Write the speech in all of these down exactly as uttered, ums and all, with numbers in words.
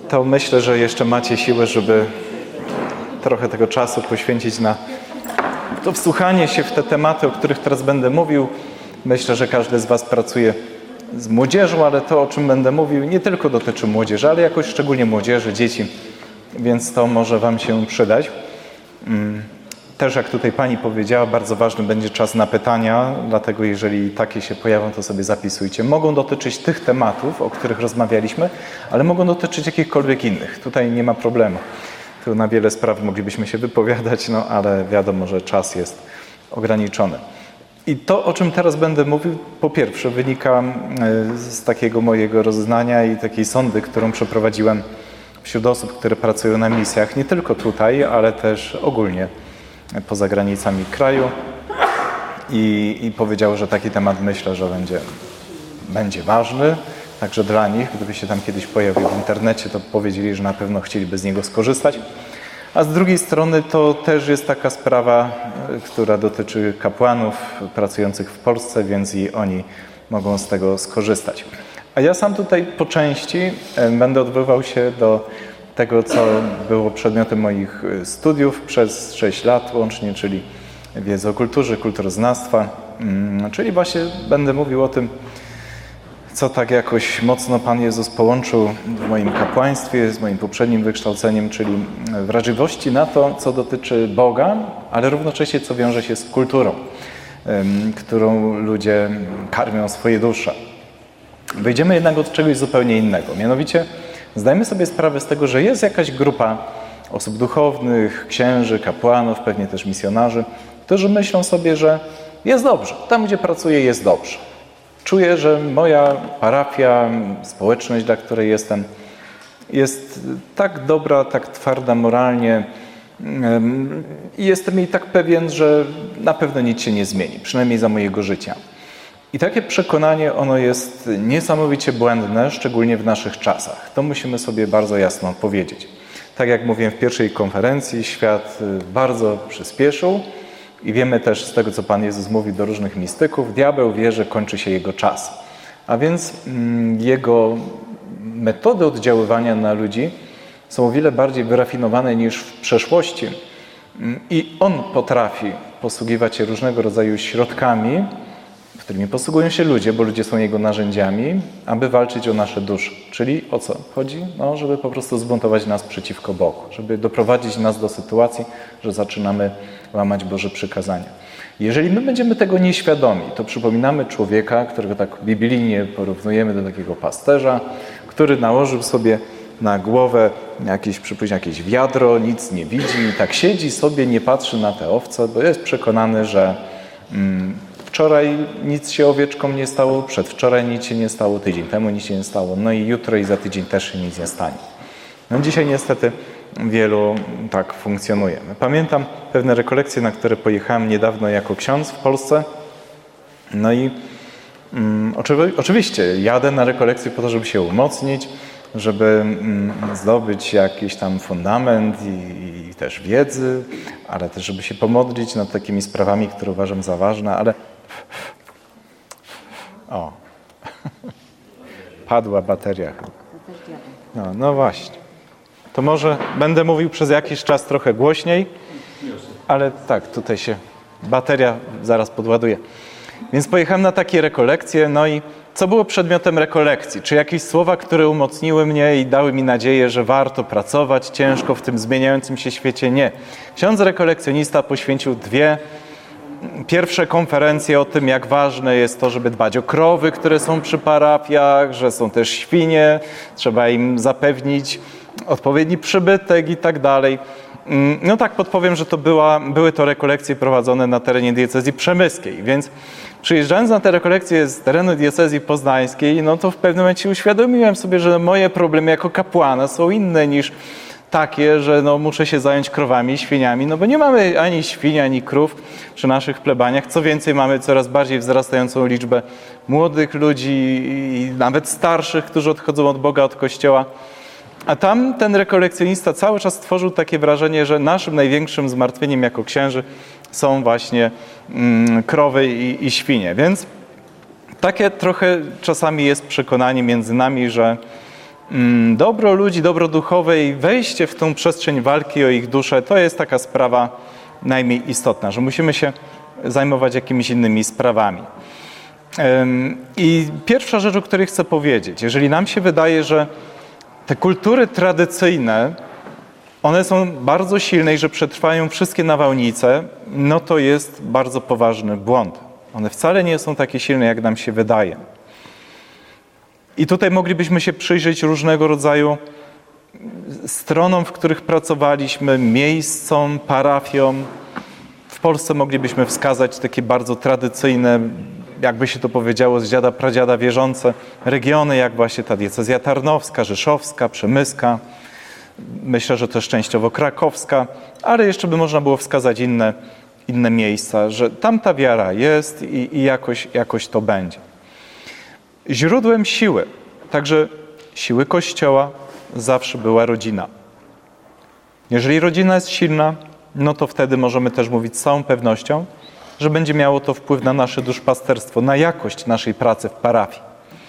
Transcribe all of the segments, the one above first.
to myślę, że jeszcze macie siłę, żeby trochę tego czasu poświęcić na to wsłuchanie się w te tematy, o których teraz będę mówił. Myślę, że każdy z was pracuje z młodzieżą, ale to, o czym będę mówił, nie tylko dotyczy młodzieży, ale jakoś szczególnie młodzieży, dzieci, więc to może wam się przydać. Też, jak tutaj pani powiedziała, bardzo ważny będzie czas na pytania, dlatego jeżeli takie się pojawią, to sobie zapisujcie. Mogą dotyczyć tych tematów, o których rozmawialiśmy, ale mogą dotyczyć jakichkolwiek innych. Tutaj nie ma problemu. Tu na wiele spraw moglibyśmy się wypowiadać, no ale wiadomo, że czas jest ograniczony. I to, o czym teraz będę mówił, po pierwsze wynika z takiego mojego rozeznania i takiej sondy, którą przeprowadziłem wśród osób, które pracują na misjach, nie tylko tutaj, ale też ogólnie poza granicami kraju. I, i powiedział, że taki temat, myślę, że będzie, będzie ważny, także dla nich. Gdyby się tam kiedyś pojawił w internecie, to powiedzieli, że na pewno chcieliby z niego skorzystać. A z drugiej strony to też jest taka sprawa, która dotyczy kapłanów pracujących w Polsce, więc i oni mogą z tego skorzystać. A ja sam tutaj po części będę odwoływał się do tego, co było przedmiotem moich studiów przez sześć lat łącznie, czyli wiedzy o kulturze, kulturoznawstwa, czyli właśnie będę mówił o tym, co tak jakoś mocno Pan Jezus połączył w moim kapłaństwie z moim poprzednim wykształceniem, czyli wrażliwości na to, co dotyczy Boga, ale równocześnie co wiąże się z kulturą, którą ludzie karmią swoje dusze. Wyjdziemy jednak od czegoś zupełnie innego. Mianowicie zdajmy sobie sprawę z tego, że jest jakaś grupa osób duchownych, księży, kapłanów, pewnie też misjonarzy, którzy myślą sobie, że jest dobrze. Tam, gdzie pracuję, jest dobrze. Czuję, że moja parafia, społeczność, dla której jestem, jest tak dobra, tak twarda moralnie i jestem jej tak pewien, że na pewno nic się nie zmieni, przynajmniej za mojego życia. I takie przekonanie, ono jest niesamowicie błędne, szczególnie w naszych czasach. To musimy sobie bardzo jasno powiedzieć. Tak jak mówiłem w pierwszej konferencji, świat bardzo przyspieszył i wiemy też z tego, co Pan Jezus mówi do różnych mistyków, diabeł wie, że kończy się jego czas. A więc mm, jego metody oddziaływania na ludzi są o wiele bardziej wyrafinowane niż w przeszłości. I on potrafi posługiwać się różnego rodzaju środkami, którymi posługują się ludzie, bo ludzie są jego narzędziami, aby walczyć o nasze dusze. Czyli o co chodzi? No, żeby po prostu zbuntować nas przeciwko Bogu, żeby doprowadzić nas do sytuacji, że zaczynamy łamać Boże przykazania. Jeżeli my będziemy tego nieświadomi, to przypominamy człowieka, którego tak biblijnie porównujemy do takiego pasterza, który nałożył sobie na głowę jakieś, przypuśćmy, jakieś wiadro, nic nie widzi i tak siedzi sobie, nie patrzy na te owce, bo jest przekonany, że mm, wczoraj nic się owieczkom nie stało, przedwczoraj nic się nie stało, tydzień temu nic się nie stało, no i jutro i za tydzień też się nic nie stanie. No dzisiaj niestety wielu tak funkcjonuje. Pamiętam pewne rekolekcje, na które pojechałem niedawno jako ksiądz w Polsce. No i mm, oczywi- oczywiście jadę na rekolekcje po to, żeby się umocnić, żeby mm, zdobyć jakiś tam fundament i, i też wiedzy, ale też żeby się pomodlić nad takimi sprawami, które uważam za ważne, ale o, padła bateria. No, no właśnie. To może będę mówił przez jakiś czas trochę głośniej, ale tak, tutaj się bateria zaraz podładuje. Więc pojechałem na takie rekolekcje, no i co było przedmiotem rekolekcji? Czy jakieś słowa, które umocniły mnie i dały mi nadzieję, że warto pracować ciężko w tym zmieniającym się świecie? Nie. Ksiądz rekolekcjonista poświęcił dwie pierwsze konferencje o tym, jak ważne jest to, żeby dbać o krowy, które są przy parafiach, że są też świnie, trzeba im zapewnić odpowiedni przybytek i tak dalej. No tak podpowiem, że to była, były to rekolekcje prowadzone na terenie diecezji przemyskiej, więc przyjeżdżając na te rekolekcje z terenu diecezji poznańskiej, no to w pewnym momencie uświadomiłem sobie, że moje problemy jako kapłana są inne niż takie, że no muszę się zająć krowami i świniami, no bo nie mamy ani świń, ani krów przy naszych plebaniach. Co więcej, mamy coraz bardziej wzrastającą liczbę młodych ludzi i nawet starszych, którzy odchodzą od Boga, od Kościoła. A tam ten rekolekcjonista cały czas tworzył takie wrażenie, że naszym największym zmartwieniem jako księży są właśnie mm, krowy i, i świnie. Więc takie trochę czasami jest przekonanie między nami, że Dobro ludzi, dobro duchowe i wejście w tą przestrzeń walki o ich duszę, to jest taka sprawa najmniej istotna, że musimy się zajmować jakimiś innymi sprawami. I pierwsza rzecz, o której chcę powiedzieć, jeżeli nam się wydaje, że te kultury tradycyjne, one są bardzo silne i że przetrwają wszystkie nawałnice, no to jest bardzo poważny błąd. One wcale nie są takie silne, jak nam się wydaje. I tutaj moglibyśmy się przyjrzeć różnego rodzaju stronom, w których pracowaliśmy, miejscom, parafiom. W Polsce moglibyśmy wskazać takie bardzo tradycyjne, jakby się to powiedziało, z dziada pradziada wierzące regiony, jak właśnie ta diecezja tarnowska, rzeszowska, przemyska. Myślę, że też częściowo krakowska, ale jeszcze by można było wskazać inne, inne miejsca, że tam ta wiara jest i, i jakoś, jakoś to będzie. Źródłem siły, także siły Kościoła, zawsze była rodzina. Jeżeli rodzina jest silna, no to wtedy możemy też mówić z całą pewnością, że będzie miało to wpływ na nasze duszpasterstwo, na jakość naszej pracy w parafii.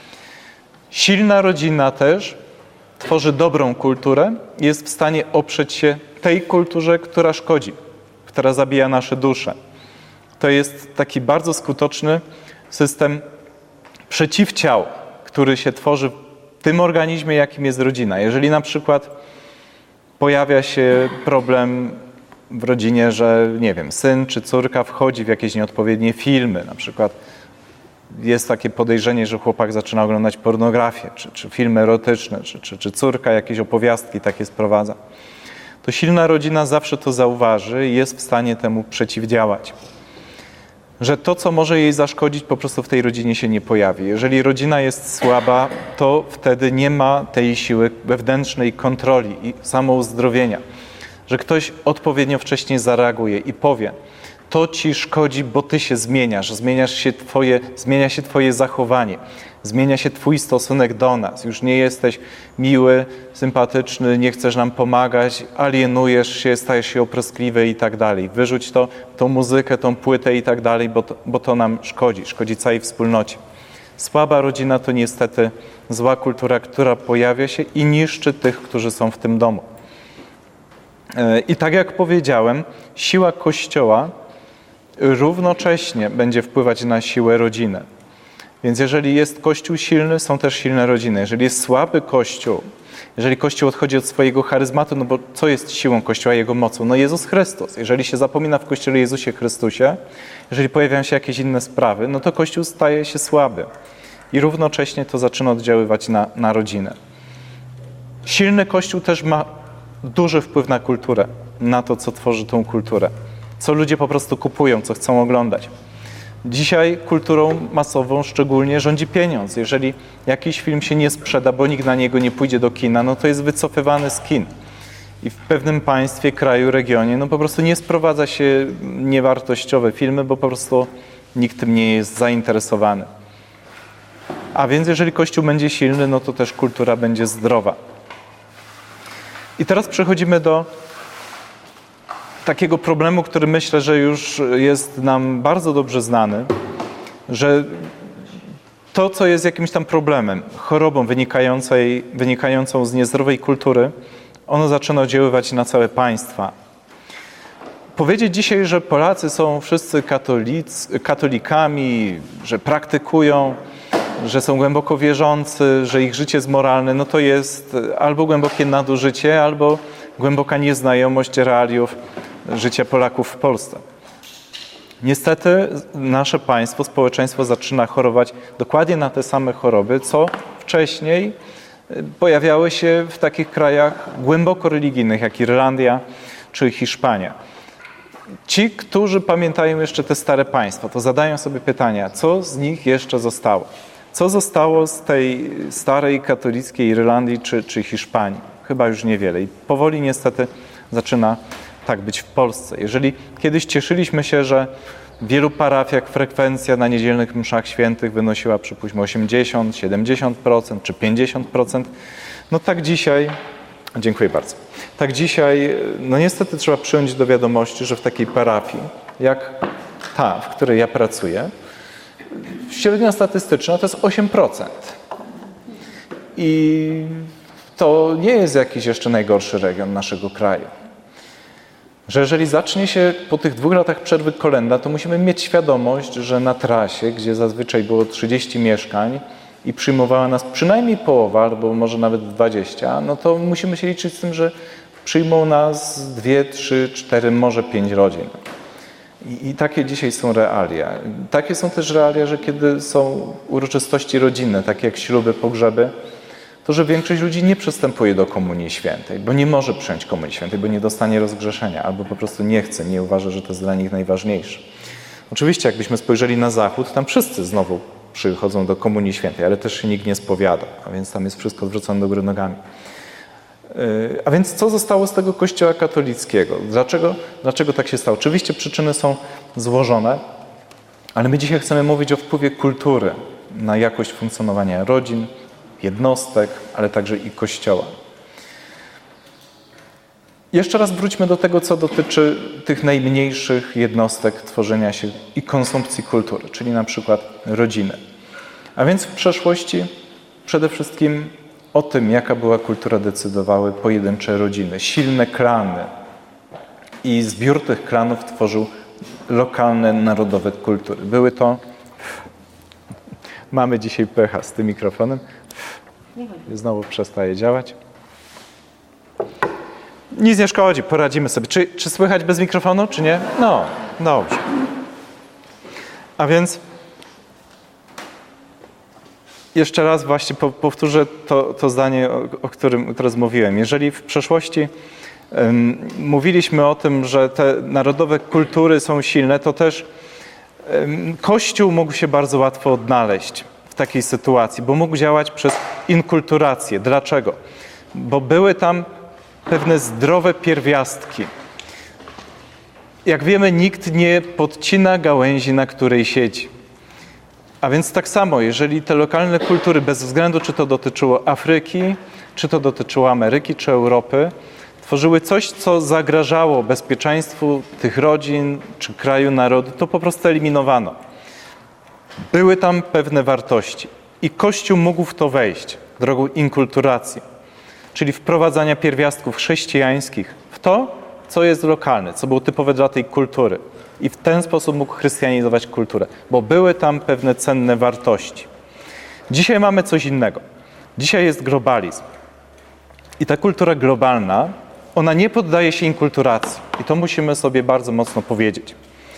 Silna rodzina też tworzy dobrą kulturę i jest w stanie oprzeć się tej kulturze, która szkodzi, która zabija nasze dusze. To jest taki bardzo skuteczny system przeciwciał, który się tworzy w tym organizmie, jakim jest rodzina. Jeżeli na przykład pojawia się problem w rodzinie, że nie wiem, syn czy córka wchodzi w jakieś nieodpowiednie filmy, na przykład jest takie podejrzenie, że chłopak zaczyna oglądać pornografię, czy, czy filmy erotyczne, czy, czy, czy córka jakieś opowiastki takie sprowadza, to silna rodzina zawsze to zauważy i jest w stanie temu przeciwdziałać. Że to, co może jej zaszkodzić, po prostu w tej rodzinie się nie pojawi. Jeżeli rodzina jest słaba, to wtedy nie ma tej siły wewnętrznej kontroli i samouzdrowienia. Że ktoś odpowiednio wcześnie zareaguje i powie, to ci szkodzi, bo ty się zmieniasz, zmieniasz się twoje, zmienia się twoje zachowanie, zmienia się twój stosunek do nas. Już nie jesteś miły, sympatyczny, nie chcesz nam pomagać, alienujesz się, stajesz się oproskliwy i tak dalej. Wyrzuć to, tą muzykę, tą płytę i tak dalej, bo to, bo to nam szkodzi, szkodzi całej wspólnocie. Słaba rodzina to niestety zła kultura, która pojawia się i niszczy tych, którzy są w tym domu. I tak jak powiedziałem, siła Kościoła równocześnie będzie wpływać na siłę rodziny. Więc jeżeli jest Kościół silny, są też silne rodziny. Jeżeli jest słaby Kościół, jeżeli Kościół odchodzi od swojego charyzmatu, no bo co jest siłą Kościoła, jego mocą? No Jezus Chrystus. Jeżeli się zapomina w Kościele Jezusie Chrystusie, jeżeli pojawiają się jakieś inne sprawy, no to Kościół staje się słaby. I równocześnie to zaczyna oddziaływać na, na rodzinę. Silny Kościół też ma duży wpływ na kulturę, na to, co tworzy tą kulturę. Co ludzie po prostu kupują, co chcą oglądać. Dzisiaj kulturą masową szczególnie rządzi pieniądz. Jeżeli jakiś film się nie sprzeda, bo nikt na niego nie pójdzie do kina, no to jest wycofywany z kin. I w pewnym państwie, kraju, regionie, no po prostu nie sprowadza się niewartościowe filmy, bo po prostu nikt tym nie jest zainteresowany. A więc jeżeli Kościół będzie silny, no to też kultura będzie zdrowa. I teraz przechodzimy do takiego problemu, który myślę, że już jest nam bardzo dobrze znany, że to, co jest jakimś tam problemem, chorobą wynikającej, wynikającą z niezdrowej kultury, ono zaczyna oddziaływać na całe państwa. Powiedzieć dzisiaj, że Polacy są wszyscy katolicy, katolikami, że praktykują, że są głęboko wierzący, że ich życie jest moralne, no to jest albo głębokie nadużycie, albo głęboka nieznajomość realiów życia Polaków w Polsce. Niestety nasze państwo, społeczeństwo zaczyna chorować dokładnie na te same choroby, co wcześniej pojawiały się w takich krajach głęboko religijnych, jak Irlandia czy Hiszpania. Ci, którzy pamiętają jeszcze te stare państwa, to zadają sobie pytania, co z nich jeszcze zostało? Co zostało z tej starej katolickiej Irlandii czy, czy Hiszpanii? Chyba już niewiele. I powoli niestety zaczyna tak być w Polsce. Jeżeli kiedyś cieszyliśmy się, że w wielu parafiach frekwencja na niedzielnych mszach świętych wynosiła przypuśćmy osiemdziesiąt, siedemdziesiąt procent czy pięćdziesiąt procent, no tak dzisiaj, dziękuję bardzo, tak dzisiaj, no niestety trzeba przyjąć do wiadomości, że w takiej parafii, jak ta, w której ja pracuję, średnia statystyczna to jest osiem procent. I to nie jest jakiś jeszcze najgorszy region naszego kraju. Że jeżeli zacznie się po tych dwóch latach przerwy kolenda, to musimy mieć świadomość, że na trasie, gdzie zazwyczaj było trzydzieści mieszkań i przyjmowała nas przynajmniej połowa, albo może nawet dwadzieścia, no to musimy się liczyć z tym, że przyjmą nas dwie, trzy, cztery, może pięć rodzin. I, I takie dzisiaj są realia. Takie są też realia, że kiedy są uroczystości rodzinne, takie jak śluby, pogrzeby, to że większość ludzi nie przystępuje do Komunii Świętej, bo nie może przyjąć Komunii Świętej, bo nie dostanie rozgrzeszenia, albo po prostu nie chce, nie uważa, że to jest dla nich najważniejsze. Oczywiście, jakbyśmy spojrzeli na Zachód, tam wszyscy znowu przychodzą do Komunii Świętej, ale też się nikt nie spowiada, a więc tam jest wszystko odwrócone do góry nogami. A więc co zostało z tego Kościoła katolickiego? Dlaczego, dlaczego tak się stało? Oczywiście przyczyny są złożone, ale my dzisiaj chcemy mówić o wpływie kultury na jakość funkcjonowania rodzin, jednostek, ale także i Kościoła. Jeszcze raz wróćmy do tego, co dotyczy tych najmniejszych jednostek tworzenia się i konsumpcji kultury, czyli na przykład rodziny. A więc w przeszłości przede wszystkim o tym, jaka była kultura, decydowały pojedyncze rodziny, silne klany. I zbiór tych klanów tworzył lokalne, narodowe kultury. Były to... Mamy dzisiaj pecha z tym mikrofonem. Znowu przestaje działać. Nic nie szkodzi, poradzimy sobie. Czy, czy słychać bez mikrofonu, czy nie? No, dobrze. A więc jeszcze raz właśnie powtórzę to, to zdanie, o, o którym teraz mówiłem. Jeżeli w przeszłości um, mówiliśmy o tym, że te narodowe kultury są silne, to też um, Kościół mógł się bardzo łatwo odnaleźć w takiej sytuacji, bo mógł działać przez inkulturację. Dlaczego? Bo były tam pewne zdrowe pierwiastki. Jak wiemy, nikt nie podcina gałęzi, na której siedzi. A więc tak samo, jeżeli te lokalne kultury, bez względu czy to dotyczyło Afryki, czy to dotyczyło Ameryki, czy Europy, tworzyły coś, co zagrażało bezpieczeństwu tych rodzin, czy kraju, narodu, to po prostu eliminowano. Były tam pewne wartości i Kościół mógł w to wejść drogą inkulturacji, czyli wprowadzania pierwiastków chrześcijańskich w to, co jest lokalne, co było typowe dla tej kultury. I w ten sposób mógł chrystianizować kulturę, bo były tam pewne cenne wartości. Dzisiaj mamy coś innego. Dzisiaj jest globalizm. I ta kultura globalna, ona nie poddaje się inkulturacji. I to musimy sobie bardzo mocno powiedzieć.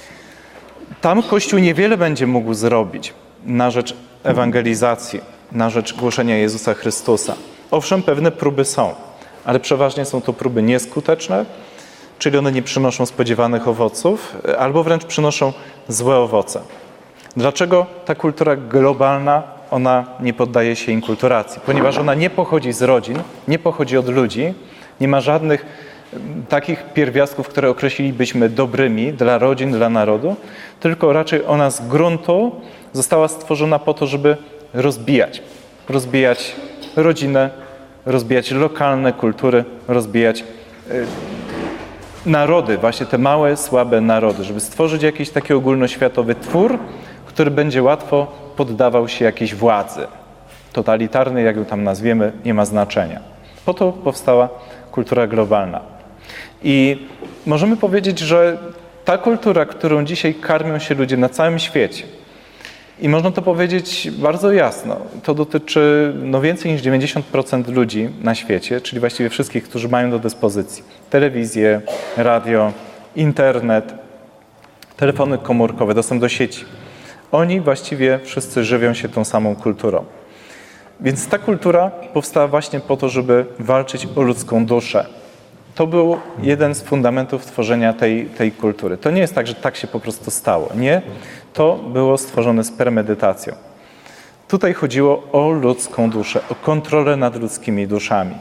Tam Kościół niewiele będzie mógł zrobić na rzecz ewangelizacji, na rzecz głoszenia Jezusa Chrystusa. Owszem, pewne próby są, ale przeważnie są to próby nieskuteczne, czyli one nie przynoszą spodziewanych owoców, albo wręcz przynoszą złe owoce. Dlaczego ta kultura globalna, ona nie poddaje się inkulturacji? Ponieważ ona nie pochodzi z rodzin, nie pochodzi od ludzi, nie ma żadnych takich pierwiastków, które określilibyśmy dobrymi dla rodzin, dla narodu, tylko raczej ona z gruntu została stworzona po to, żeby rozbijać. Rozbijać rodzinę, rozbijać lokalne kultury, rozbijać y, narody, właśnie te małe, słabe narody, żeby stworzyć jakiś taki ogólnoświatowy twór, który będzie łatwo poddawał się jakiejś władzy. Totalitarny, jak ją tam nazwiemy, nie ma znaczenia. Po to powstała kultura globalna. I możemy powiedzieć, że ta kultura, którą dzisiaj karmią się ludzie na całym świecie, i można to powiedzieć bardzo jasno, to dotyczy no, więcej niż dziewięćdziesiąt procent ludzi na świecie, czyli właściwie wszystkich, którzy mają do dyspozycji telewizję, radio, internet, telefony komórkowe, dostęp do sieci. Oni właściwie wszyscy żywią się tą samą kulturą. Więc ta kultura powstała właśnie po to, żeby walczyć o ludzką duszę. To był jeden z fundamentów tworzenia tej, tej kultury. To nie jest tak, że tak się po prostu stało. Nie, to było stworzone z premedytacją. Tutaj chodziło o ludzką duszę, o kontrolę nad ludzkimi duszami.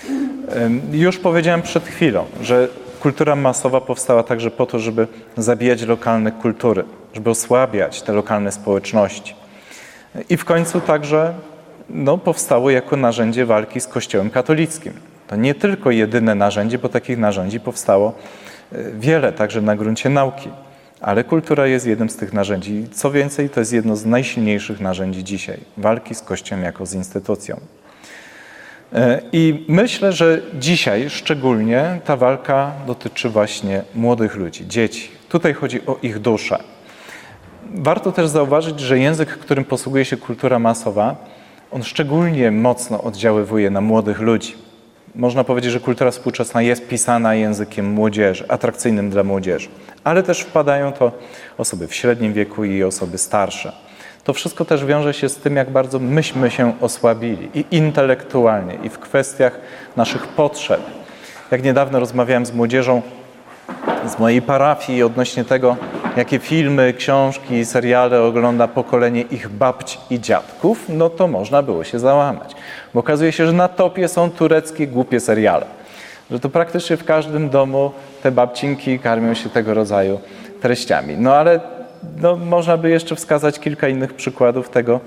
Już powiedziałem przed chwilą, że kultura masowa powstała także po to, żeby zabijać lokalne kultury, żeby osłabiać te lokalne społeczności. I w końcu także no, powstało jako narzędzie walki z Kościołem katolickim. To nie tylko jedyne narzędzie, bo takich narzędzi powstało wiele, także na gruncie nauki. Ale kultura jest jednym z tych narzędzi. Co więcej, to jest jedno z najsilniejszych narzędzi dzisiaj. Walki z Kościołem jako z instytucją. I myślę, że dzisiaj szczególnie ta walka dotyczy właśnie młodych ludzi, dzieci. Tutaj chodzi o ich duszę. Warto też zauważyć, że język, którym posługuje się kultura masowa, on szczególnie mocno oddziaływuje na młodych ludzi. Można powiedzieć, że kultura współczesna jest pisana językiem młodzieży, atrakcyjnym dla młodzieży. Ale też wpadają to osoby w średnim wieku i osoby starsze. To wszystko też wiąże się z tym, jak bardzo myśmy się osłabili i intelektualnie, i w kwestiach naszych potrzeb. Jak niedawno rozmawiałem z młodzieżą z mojej parafii odnośnie tego, jakie filmy, książki, seriale ogląda pokolenie ich babć i dziadków, no to można było się załamać. Bo okazuje się, że na topie są tureckie głupie seriale. Że to praktycznie w każdym domu te babcinki karmią się tego rodzaju treściami. No ale no, można by jeszcze wskazać kilka innych przykładów tego,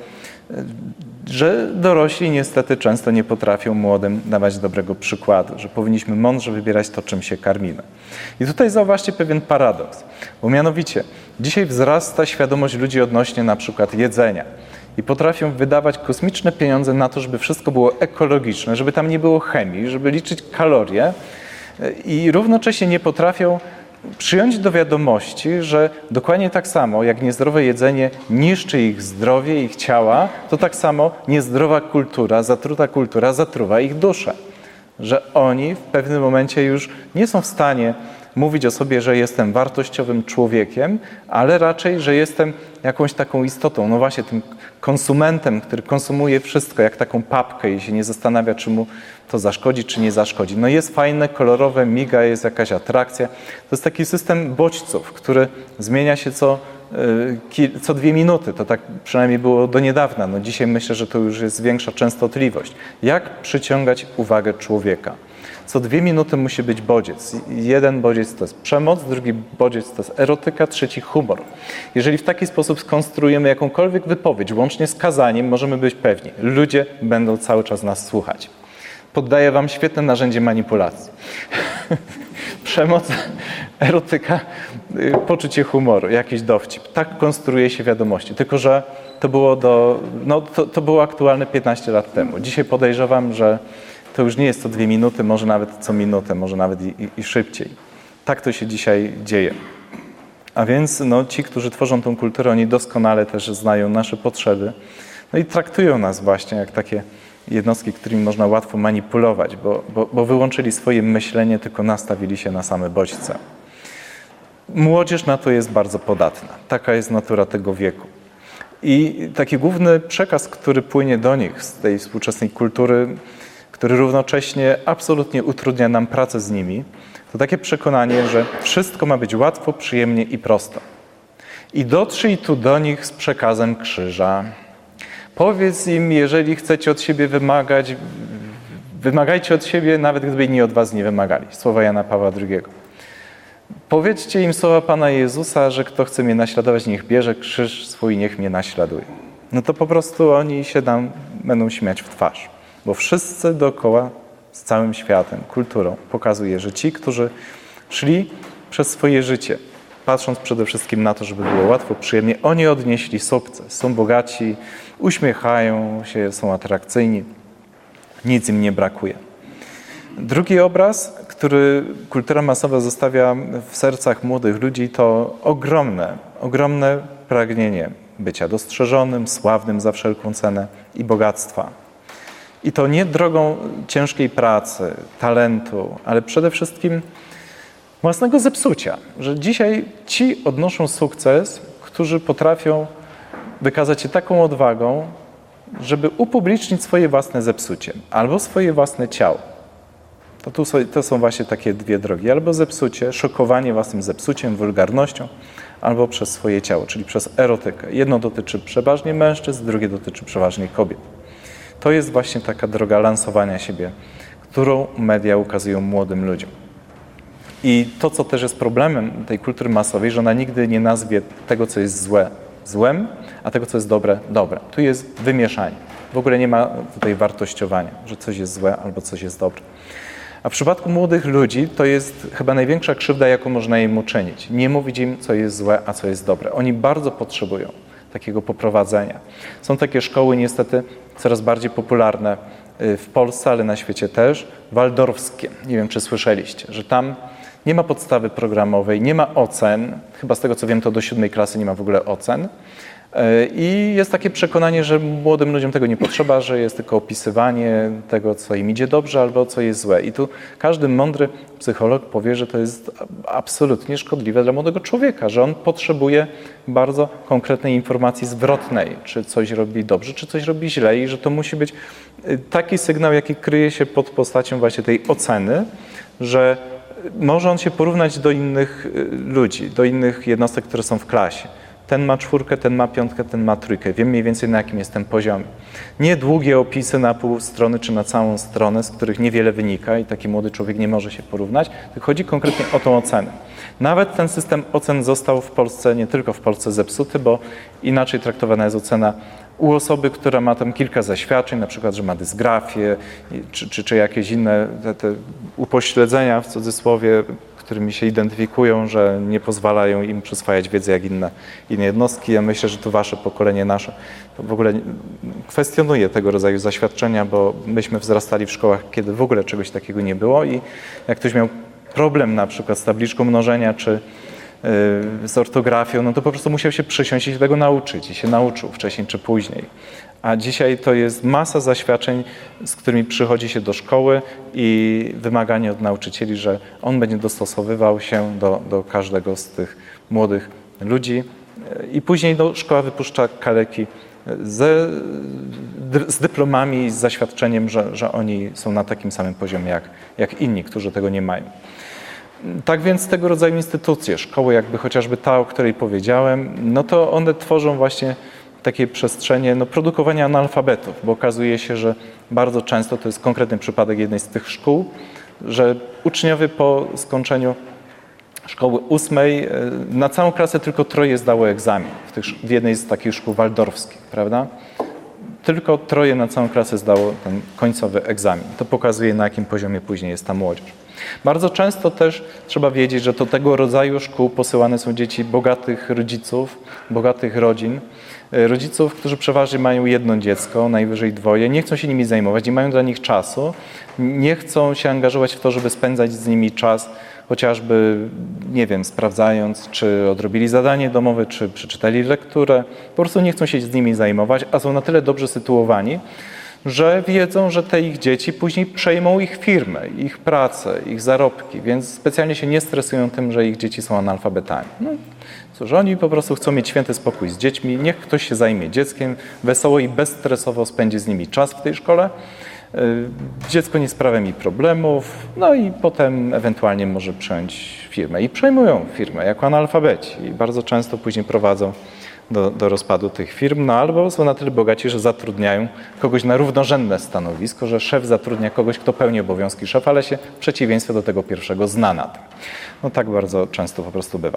że dorośli niestety często nie potrafią młodym dawać dobrego przykładu, że powinniśmy mądrze wybierać to, czym się karmimy. I tutaj zauważcie pewien paradoks, bo mianowicie dzisiaj wzrasta świadomość ludzi odnośnie na przykład jedzenia i potrafią wydawać kosmiczne pieniądze na to, żeby wszystko było ekologiczne, żeby tam nie było chemii, żeby liczyć kalorie i równocześnie nie potrafią przyjąć do wiadomości, że dokładnie tak samo jak niezdrowe jedzenie niszczy ich zdrowie, ich ciała, to tak samo niezdrowa kultura, zatruta kultura zatruwa ich duszę. Że oni w pewnym momencie już nie są w stanie mówić o sobie, że jestem wartościowym człowiekiem, ale raczej, że jestem jakąś taką istotą, no właśnie tym konsumentem, który konsumuje wszystko, jak taką papkę i się nie zastanawia, czy mu to zaszkodzi, czy nie zaszkodzi. No jest fajne, kolorowe, miga, jest jakaś atrakcja. To jest taki system bodźców, który zmienia się co, co dwie minuty. To tak przynajmniej było do niedawna. No dzisiaj myślę, że to już jest większa częstotliwość. Jak przyciągać uwagę człowieka? Co dwie minuty musi być bodziec. Jeden bodziec to jest przemoc, drugi bodziec to jest erotyka, trzeci humor. Jeżeli w taki sposób skonstruujemy jakąkolwiek wypowiedź, łącznie z kazaniem, możemy być pewni, ludzie będą cały czas nas słuchać. Poddaję wam świetne narzędzie manipulacji. Przemoc, erotyka, poczucie humoru, jakiś dowcip. Tak konstruuje się wiadomości. Tylko że to było, do, no, to, to było aktualne piętnaście lat temu. Dzisiaj podejrzewam, że to już nie jest co dwie minuty, może nawet co minutę, może nawet i, i, i szybciej. Tak to się dzisiaj dzieje. A więc no, ci, którzy tworzą tą kulturę, oni doskonale też znają nasze potrzeby. No i traktują nas właśnie jak takie jednostki, którymi można łatwo manipulować, bo, bo, bo wyłączyli swoje myślenie, tylko nastawili się na same bodźce. Młodzież na to jest bardzo podatna. Taka jest natura tego wieku. I taki główny przekaz, który płynie do nich z tej współczesnej kultury, który równocześnie absolutnie utrudnia nam pracę z nimi, to takie przekonanie, że wszystko ma być łatwo, przyjemnie i prosto. I dotrzyj tu do nich z przekazem krzyża. Powiedz im, jeżeli chcecie od siebie wymagać, wymagajcie od siebie, nawet gdyby inni od was nie wymagali. Słowa Jana Pawła drugiego. Powiedzcie im słowa Pana Jezusa, że kto chce mnie naśladować, niech bierze krzyż swój, niech mnie naśladuje. No to po prostu oni się nam będą śmiać w twarz. Bo wszyscy dookoła z całym światem, kulturą pokazuje, że ci, którzy szli przez swoje życie, patrząc przede wszystkim na to, żeby było łatwo, przyjemnie, oni odnieśli sukces. Są bogaci, uśmiechają się, są atrakcyjni, nic im nie brakuje. Drugi obraz, który kultura masowa zostawia w sercach młodych ludzi, to ogromne, ogromne pragnienie bycia dostrzeżonym, sławnym za wszelką cenę i bogactwa. I to nie drogą ciężkiej pracy, talentu, ale przede wszystkim własnego zepsucia. Że dzisiaj ci odnoszą sukces, którzy potrafią wykazać się taką odwagą, żeby upublicznić swoje własne zepsucie albo swoje własne ciało. To, tu są, to są właśnie takie dwie drogi. Albo zepsucie, szokowanie własnym zepsuciem, wulgarnością, albo przez swoje ciało, czyli przez erotykę. Jedno dotyczy przeważnie mężczyzn, drugie dotyczy przeważnie kobiet. To jest właśnie taka droga lansowania siebie, którą media ukazują młodym ludziom. I to, co też jest problemem tej kultury masowej, że ona nigdy nie nazwie tego, co jest złe, złem, a tego, co jest dobre, dobre. Tu jest wymieszanie. W ogóle nie ma tutaj wartościowania, że coś jest złe albo coś jest dobre. A w przypadku młodych ludzi to jest chyba największa krzywda, jaką można im uczynić. Nie mówić im, co jest złe, a co jest dobre. Oni bardzo potrzebują takiego poprowadzenia. Są takie szkoły niestety coraz bardziej popularne w Polsce, ale na świecie też, waldorfskie. Nie wiem, czy słyszeliście, że tam nie ma podstawy programowej, nie ma ocen, chyba z tego co wiem, to do siódmej klasy nie ma w ogóle ocen. I jest takie przekonanie, że młodym ludziom tego nie potrzeba, że jest tylko opisywanie tego, co im idzie dobrze albo co jest złe. I tu każdy mądry psycholog powie, że to jest absolutnie szkodliwe dla młodego człowieka, że on potrzebuje bardzo konkretnej informacji zwrotnej, czy coś robi dobrze, czy coś robi źle i że to musi być taki sygnał, jaki kryje się pod postacią właśnie tej oceny, że może on się porównać do innych ludzi, do innych jednostek, które są w klasie. Ten ma czwórkę, ten ma piątkę, ten ma trójkę. Wiem mniej więcej, na jakim jestem poziomie. Nie długie opisy na pół strony czy na całą stronę, z których niewiele wynika i taki młody człowiek nie może się porównać, tylko chodzi konkretnie o tą ocenę. Nawet ten system ocen został w Polsce, nie tylko w Polsce zepsuty, bo inaczej traktowana jest ocena u osoby, która ma tam kilka zaświadczeń, na przykład, że ma dysgrafię czy, czy, czy jakieś inne te, te upośledzenia w cudzysłowie, którymi się identyfikują, że nie pozwalają im przyswajać wiedzy jak inne, inne jednostki. Ja myślę, że to wasze pokolenie, nasze, to w ogóle kwestionuje tego rodzaju zaświadczenia, bo myśmy wzrastali w szkołach, kiedy w ogóle czegoś takiego nie było i jak ktoś miał problem na przykład z tabliczką mnożenia czy yy, z ortografią, no to po prostu musiał się przysiąść i się tego nauczyć i się nauczył wcześniej czy później. A dzisiaj to jest masa zaświadczeń, z którymi przychodzi się do szkoły i wymaganie od nauczycieli, że on będzie dostosowywał się do, do każdego z tych młodych ludzi. I później no, szkoła wypuszcza kaleki ze, z dyplomami, z zaświadczeniem, że, że oni są na takim samym poziomie jak, jak inni, którzy tego nie mają. Tak więc tego rodzaju instytucje, szkoły jakby chociażby ta, o której powiedziałem, no to one tworzą właśnie takie przestrzenie no, produkowania analfabetów, bo okazuje się, że bardzo często, to jest konkretny przypadek jednej z tych szkół, że uczniowie po skończeniu szkoły ósmej na całą klasę tylko troje zdało egzamin w, tych, w jednej z takich szkół waldorfskich, prawda? Tylko troje na całą klasę zdało ten końcowy egzamin. To pokazuje, na jakim poziomie później jest ta młodzież. Bardzo często też trzeba wiedzieć, że do tego rodzaju szkół posyłane są dzieci bogatych rodziców, bogatych rodzin, rodziców, którzy przeważnie mają jedno dziecko, najwyżej dwoje, nie chcą się nimi zajmować, nie mają dla nich czasu, nie chcą się angażować w to, żeby spędzać z nimi czas, chociażby, nie wiem, sprawdzając, czy odrobili zadanie domowe, czy przeczytali lekturę. Po prostu nie chcą się z nimi zajmować, a są na tyle dobrze sytuowani, że wiedzą, że te ich dzieci później przejmą ich firmę, ich pracę, ich zarobki, więc specjalnie się nie stresują tym, że ich dzieci są analfabetami. No, cóż, oni po prostu chcą mieć święty spokój z dziećmi, niech ktoś się zajmie dzieckiem, wesoło i bezstresowo spędzi z nimi czas w tej szkole. Dziecko nie sprawia mi problemów, no i potem ewentualnie może przejąć firmę. I przejmują firmę jako analfabeci i bardzo często później prowadzą Do, do rozpadu tych firm, no albo są na tyle bogaci, że zatrudniają kogoś na równorzędne stanowisko, że szef zatrudnia kogoś, kto pełni obowiązki szefa, ale się w przeciwieństwie do tego pierwszego zna na tym. No tak bardzo często po prostu bywa.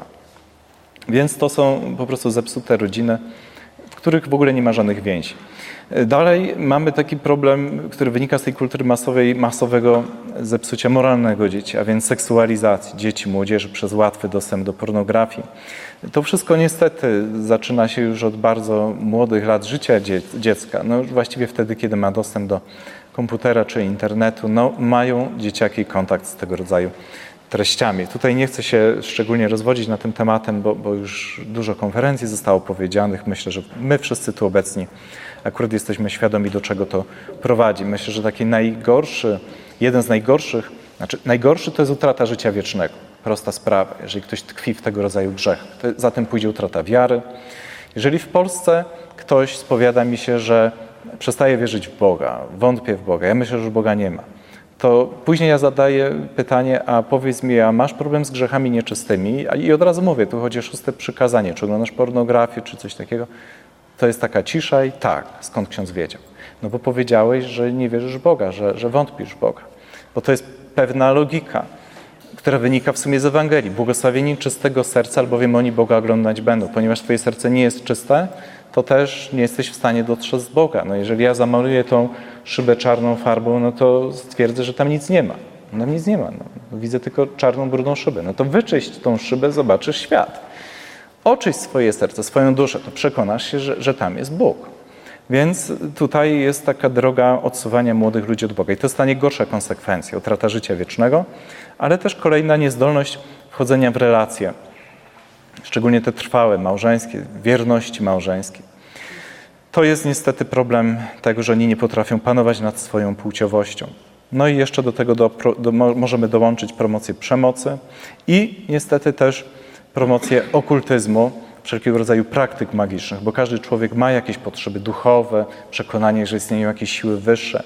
Więc to są po prostu zepsute rodziny, w których w ogóle nie ma żadnych więzi. Dalej mamy taki problem, który wynika z tej kultury masowej, masowego zepsucia moralnego dzieci, a więc seksualizacji dzieci, młodzieży przez łatwy dostęp do pornografii. To wszystko niestety zaczyna się już od bardzo młodych lat życia dziecka. No już właściwie wtedy, kiedy ma dostęp do komputera czy internetu, no mają dzieciaki kontakt z tego rodzaju treściami. Tutaj nie chcę się szczególnie rozwodzić na tym tematem, bo, bo już dużo konferencji zostało powiedzianych. Myślę, że my wszyscy tu obecni akurat jesteśmy świadomi, do czego to prowadzi. Myślę, że taki najgorszy, jeden z najgorszych, znaczy najgorszy to jest utrata życia wiecznego. Prosta sprawa. Jeżeli ktoś tkwi w tego rodzaju grzechach, to za tym pójdzie utrata wiary. Jeżeli w Polsce ktoś spowiada mi się, że przestaje wierzyć w Boga, wątpię w Boga, ja myślę, że już Boga nie ma, to później ja zadaję pytanie, a powiedz mi, a masz problem z grzechami nieczystymi? I od razu mówię, tu chodzi o szóste przykazanie, czy oglądasz pornografię, czy coś takiego. To jest taka cisza i tak, skąd ksiądz wiedział? No bo powiedziałeś, że nie wierzysz w Boga, że, że wątpisz w Boga. Bo to jest pewna logika, która wynika w sumie z Ewangelii. Błogosławieni czystego serca, albowiem oni Boga oglądać będą. Ponieważ twoje serce nie jest czyste, to też nie jesteś w stanie dotrzeć Boga. No jeżeli ja zamaluję tą szybę czarną farbą, no to stwierdzę, że tam nic nie ma. No tam nic nie ma. No, widzę tylko czarną, brudną szybę. No to wyczyść tą szybę, zobaczysz świat. Oczyść swoje serce, swoją duszę, to przekonasz się, że, że tam jest Bóg. Więc tutaj jest taka droga odsuwania młodych ludzi od Boga. I to jest ta najgorsza konsekwencja, utrata życia wiecznego, ale też kolejna niezdolność wchodzenia w relacje, szczególnie te trwałe, małżeńskie, wierności małżeńskiej. To jest niestety problem tego, że oni nie potrafią panować nad swoją płciowością. No i jeszcze do tego do, do, możemy dołączyć promocję przemocy i niestety też promocję okultyzmu, wszelkiego rodzaju praktyk magicznych, bo każdy człowiek ma jakieś potrzeby duchowe, przekonanie, że istnieją jakieś siły wyższe.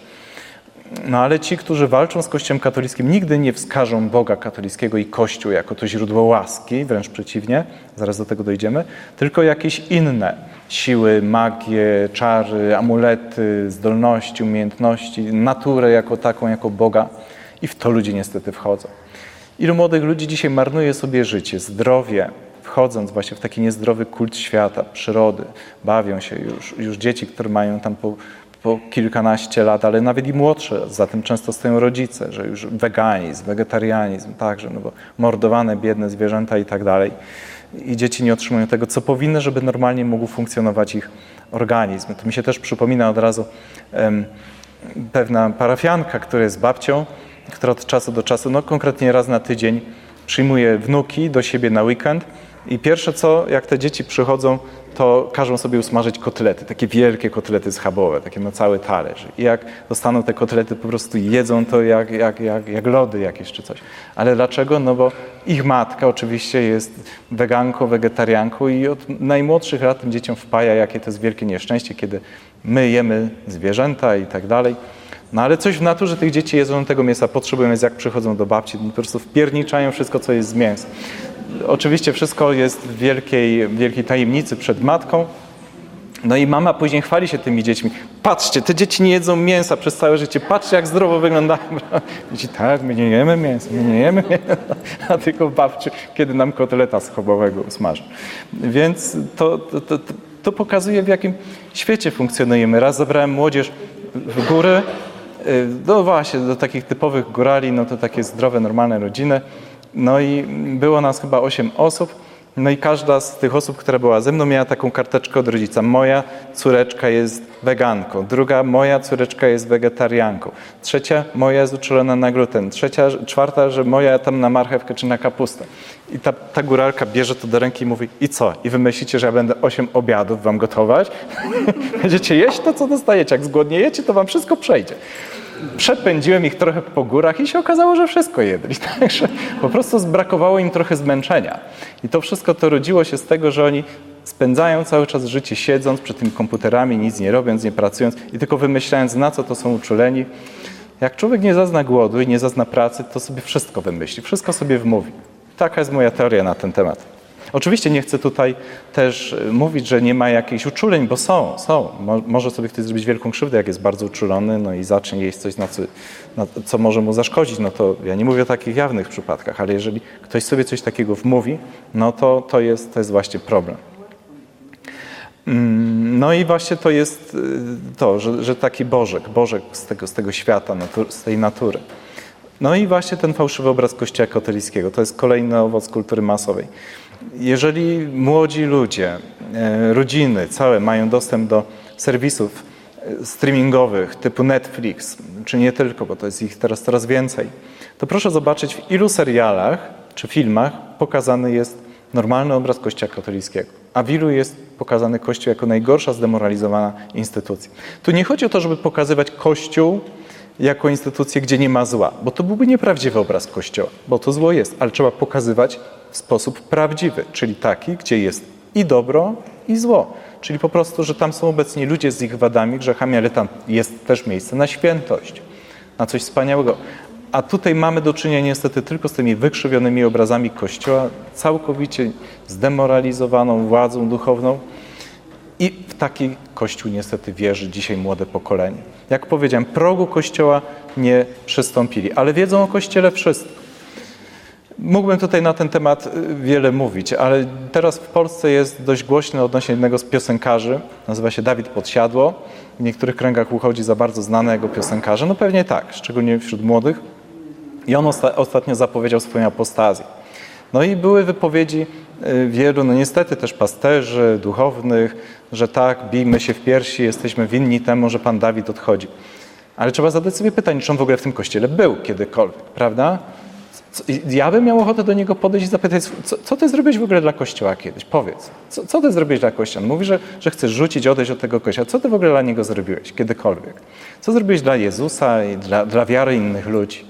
No ale ci, którzy walczą z Kościołem katolickim, nigdy nie wskażą Boga katolickiego i Kościół jako to źródło łaski, wręcz przeciwnie, zaraz do tego dojdziemy, tylko jakieś inne siły, magię, czary, amulety, zdolności, umiejętności, naturę jako taką, jako Boga i w to ludzie niestety wchodzą. Ilu młodych ludzi dzisiaj marnuje sobie życie, zdrowie, wchodząc właśnie w taki niezdrowy kult świata, przyrody, bawią się już, już dzieci, które mają tam po, po kilkanaście lat, ale nawet i młodsze, za tym często stoją rodzice, że już weganizm, wegetarianizm, także, no bo mordowane biedne zwierzęta i tak dalej. I dzieci nie otrzymują tego, co powinny, żeby normalnie mógł funkcjonować ich organizm. To mi się też przypomina od razu um, pewna parafianka, która jest babcią, która od czasu do czasu, no konkretnie raz na tydzień, przyjmuje wnuki do siebie na weekend i pierwsze co, jak te dzieci przychodzą, to każą sobie usmażyć kotlety, takie wielkie kotlety schabowe, takie na cały talerz. I jak dostaną te kotlety, po prostu jedzą to jak, jak, jak, jak lody jakieś czy coś. Ale dlaczego? No bo ich matka oczywiście jest weganką, wegetarianką i od najmłodszych lat tym dzieciom wpaja, jakie to jest wielkie nieszczęście, kiedy my jemy zwierzęta i tak dalej. No ale coś w naturze tych dzieci jedzą tego mięsa, potrzebują, więc jak przychodzą do babci, po prostu wpierniczają wszystko, co jest z mięsa. Oczywiście wszystko jest w wielkiej, wielkiej tajemnicy przed matką. No i mama później chwali się tymi dziećmi. Patrzcie, te dzieci nie jedzą mięsa przez całe życie. Patrzcie, jak zdrowo wyglądają. Dzieci, tak, my nie jemy mięsa, my nie jemy mięsa. A tylko babci, kiedy nam kotleta schabowego usmaży. Więc to, to, to, to pokazuje, w jakim świecie funkcjonujemy. Raz zabrałem młodzież w góry, no właśnie, do takich typowych górali, no to takie zdrowe, normalne rodziny. No i było nas chyba osiem osób, no i każda z tych osób, która była ze mną, miała taką karteczkę od rodzica. Moja córeczka jest weganką, druga moja córeczka jest wegetarianką, trzecia moja jest uczulona na gluten, trzecia, czwarta, że moja tam na marchewkę czy na kapustę. I ta, ta góralka bierze to do ręki i mówi, i co? I wy myślicie, że ja będę osiem obiadów wam gotować? Będziecie jeść to, co dostajecie. Jak zgłodniejecie, to wam wszystko przejdzie. Przepędziłem ich trochę po górach i się okazało, że wszystko jedli. Także po prostu brakowało im trochę zmęczenia. I to wszystko to rodziło się z tego, że oni spędzają cały czas życie siedząc przed tymi komputerami, nic nie robiąc, nie pracując i tylko wymyślając, na co to są uczuleni. Jak człowiek nie zazna głodu i nie zazna pracy, to sobie wszystko wymyśli, wszystko sobie wmówi. Taka jest moja teoria na ten temat. Oczywiście nie chcę tutaj też mówić, że nie ma jakichś uczuleń, bo są, są. Mo- może sobie ktoś zrobić wielką krzywdę, jak jest bardzo uczulony, no i zacznie jeść coś, na co, na co może mu zaszkodzić. No to ja nie mówię o takich jawnych przypadkach, ale jeżeli ktoś sobie coś takiego wmówi, no to to jest, to jest właśnie problem. No i właśnie to jest to, że, że taki Bożek, Bożek z tego, z tego świata, z tej natury. No i właśnie ten fałszywy obraz Kościoła katolickiego, to jest kolejny owoc kultury masowej. Jeżeli młodzi ludzie, rodziny całe mają dostęp do serwisów streamingowych typu Netflix, czy nie tylko, bo to jest ich teraz coraz więcej, to proszę zobaczyć, w ilu serialach czy filmach pokazany jest normalny obraz Kościoła katolickiego, a w ilu jest pokazany Kościół jako najgorsza zdemoralizowana instytucja. Tu nie chodzi o to, żeby pokazywać Kościół jako instytucję, gdzie nie ma zła, bo to byłby nieprawdziwy obraz Kościoła, bo to zło jest, ale trzeba pokazywać w sposób prawdziwy, czyli taki, gdzie jest i dobro, i zło. Czyli po prostu, że tam są obecni ludzie z ich wadami, grzechami, ale tam jest też miejsce na świętość, na coś wspaniałego. A tutaj mamy do czynienia niestety tylko z tymi wykrzywionymi obrazami Kościoła, całkowicie zdemoralizowaną władzą duchowną. I w taki Kościół niestety wierzy dzisiaj młode pokolenie. Jak powiedziałem, progu Kościoła nie przystąpili, ale wiedzą o Kościele wszystko. Mógłbym tutaj na ten temat wiele mówić, ale teraz w Polsce jest dość głośny odnośnie jednego z piosenkarzy, nazywa się Dawid Podsiadło. W niektórych kręgach uchodzi za bardzo znanego piosenkarza, no pewnie tak, szczególnie wśród młodych. I on osta- ostatnio zapowiedział swoją apostazję. No i były wypowiedzi wielu, no niestety też pasterzy, duchownych, że tak, bijmy się w piersi, jesteśmy winni temu, że Pan Dawid odchodzi. Ale trzeba zadać sobie pytanie, czy on w ogóle w tym kościele był kiedykolwiek, prawda? Ja bym miał ochotę do niego podejść i zapytać, co, co ty zrobiłeś w ogóle dla Kościoła kiedyś? Powiedz, co, co ty zrobiłeś dla Kościoła? On mówi, że, że chcesz rzucić, odejść od tego Kościoła. Co ty w ogóle dla niego zrobiłeś kiedykolwiek? Co zrobiłeś dla Jezusa i dla, dla wiary innych ludzi?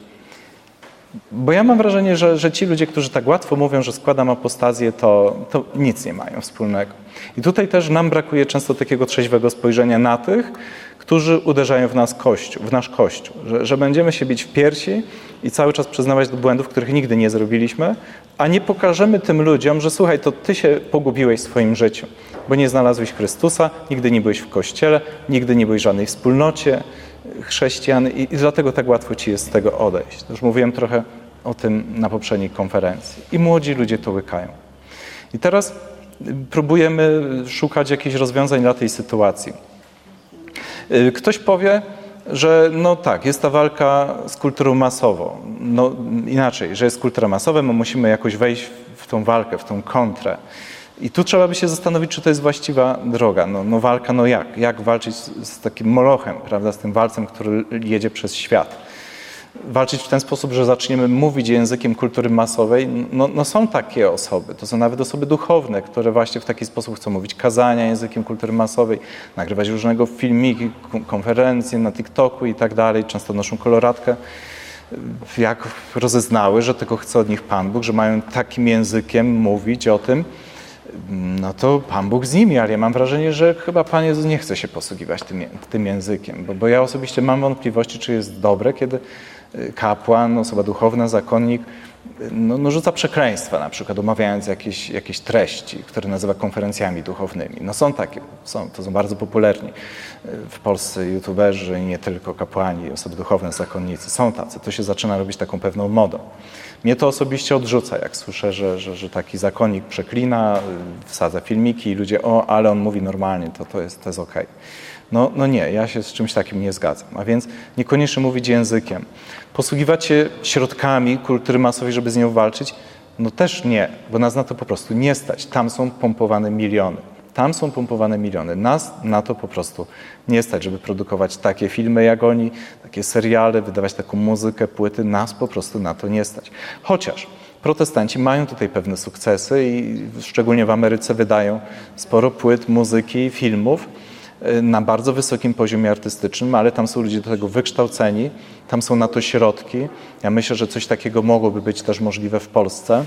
Bo ja mam wrażenie, że, że ci ludzie, którzy tak łatwo mówią, że składam apostazję, to, to nic nie mają wspólnego. I tutaj też nam brakuje często takiego trzeźwego spojrzenia na tych, którzy uderzają w nas Kościół, w nasz Kościół, że, że będziemy się bić w piersi i cały czas przyznawać do błędów, których nigdy nie zrobiliśmy, a nie pokażemy tym ludziom, że słuchaj, to ty się pogubiłeś w swoim życiu, bo nie znalazłeś Chrystusa, nigdy nie byłeś w Kościele, nigdy nie byłeś w żadnej wspólnocie chrześcijan i, i dlatego tak łatwo ci jest z tego odejść. Już mówiłem trochę o tym na poprzedniej konferencji. I młodzi ludzie to łykają. I teraz próbujemy szukać jakichś rozwiązań dla tej sytuacji. Ktoś powie, że no tak, jest ta walka z kulturą masową. No inaczej, że jest kultura masowa, my musimy jakoś wejść w tą walkę, w tą kontrę. I tu trzeba by się zastanowić, czy to jest właściwa droga. No, no walka, no jak? Jak walczyć z, z takim molochem, prawda? Z tym walcem, który jedzie przez świat. Walczyć w ten sposób, że zaczniemy mówić językiem kultury masowej. No, no są takie osoby, to są nawet osoby duchowne, które właśnie w taki sposób chcą mówić kazania językiem kultury masowej, nagrywać różnego filmiki, konferencje na TikToku i tak dalej. Często noszą koloratkę. Jak rozeznały, że tego chce od nich Pan Bóg, że mają takim językiem mówić o tym, no to Pan Bóg z nimi, ale ja mam wrażenie, że chyba Pan Jezus nie chce się posługiwać tym, tym językiem, bo, bo ja osobiście mam wątpliwości, czy jest dobre, kiedy kapłan, osoba duchowna, zakonnik no, no rzuca przekleństwa, na przykład omawiając jakieś, jakieś treści, które nazywa konferencjami duchownymi. No są takie, są, to są bardzo popularni w Polsce youtuberzy i nie tylko kapłani, osoby duchowne, zakonnicy. Są tacy, to się zaczyna robić taką pewną modą. Mnie to osobiście odrzuca, jak słyszę, że, że, że taki zakonnik przeklina, wsadza filmiki i ludzie, o, ale on mówi normalnie, to, to jest, to jest okej. No, no nie, ja się z czymś takim nie zgadzam. A więc niekoniecznie mówić językiem. Posługiwać się środkami kultury masowej, żeby z nią walczyć? No też nie, bo nas na to po prostu nie stać. Tam są pompowane miliony. Tam są pompowane miliony. Nas na to po prostu nie stać, żeby produkować takie filmy jak oni, takie seriale, wydawać taką muzykę, płyty. Nas po prostu na to nie stać. Chociaż protestanci mają tutaj pewne sukcesy i szczególnie w Ameryce wydają sporo płyt, muzyki, filmów na bardzo wysokim poziomie artystycznym, ale tam są ludzie do tego wykształceni, tam są na to środki. Ja myślę, że coś takiego mogłoby być też możliwe w Polsce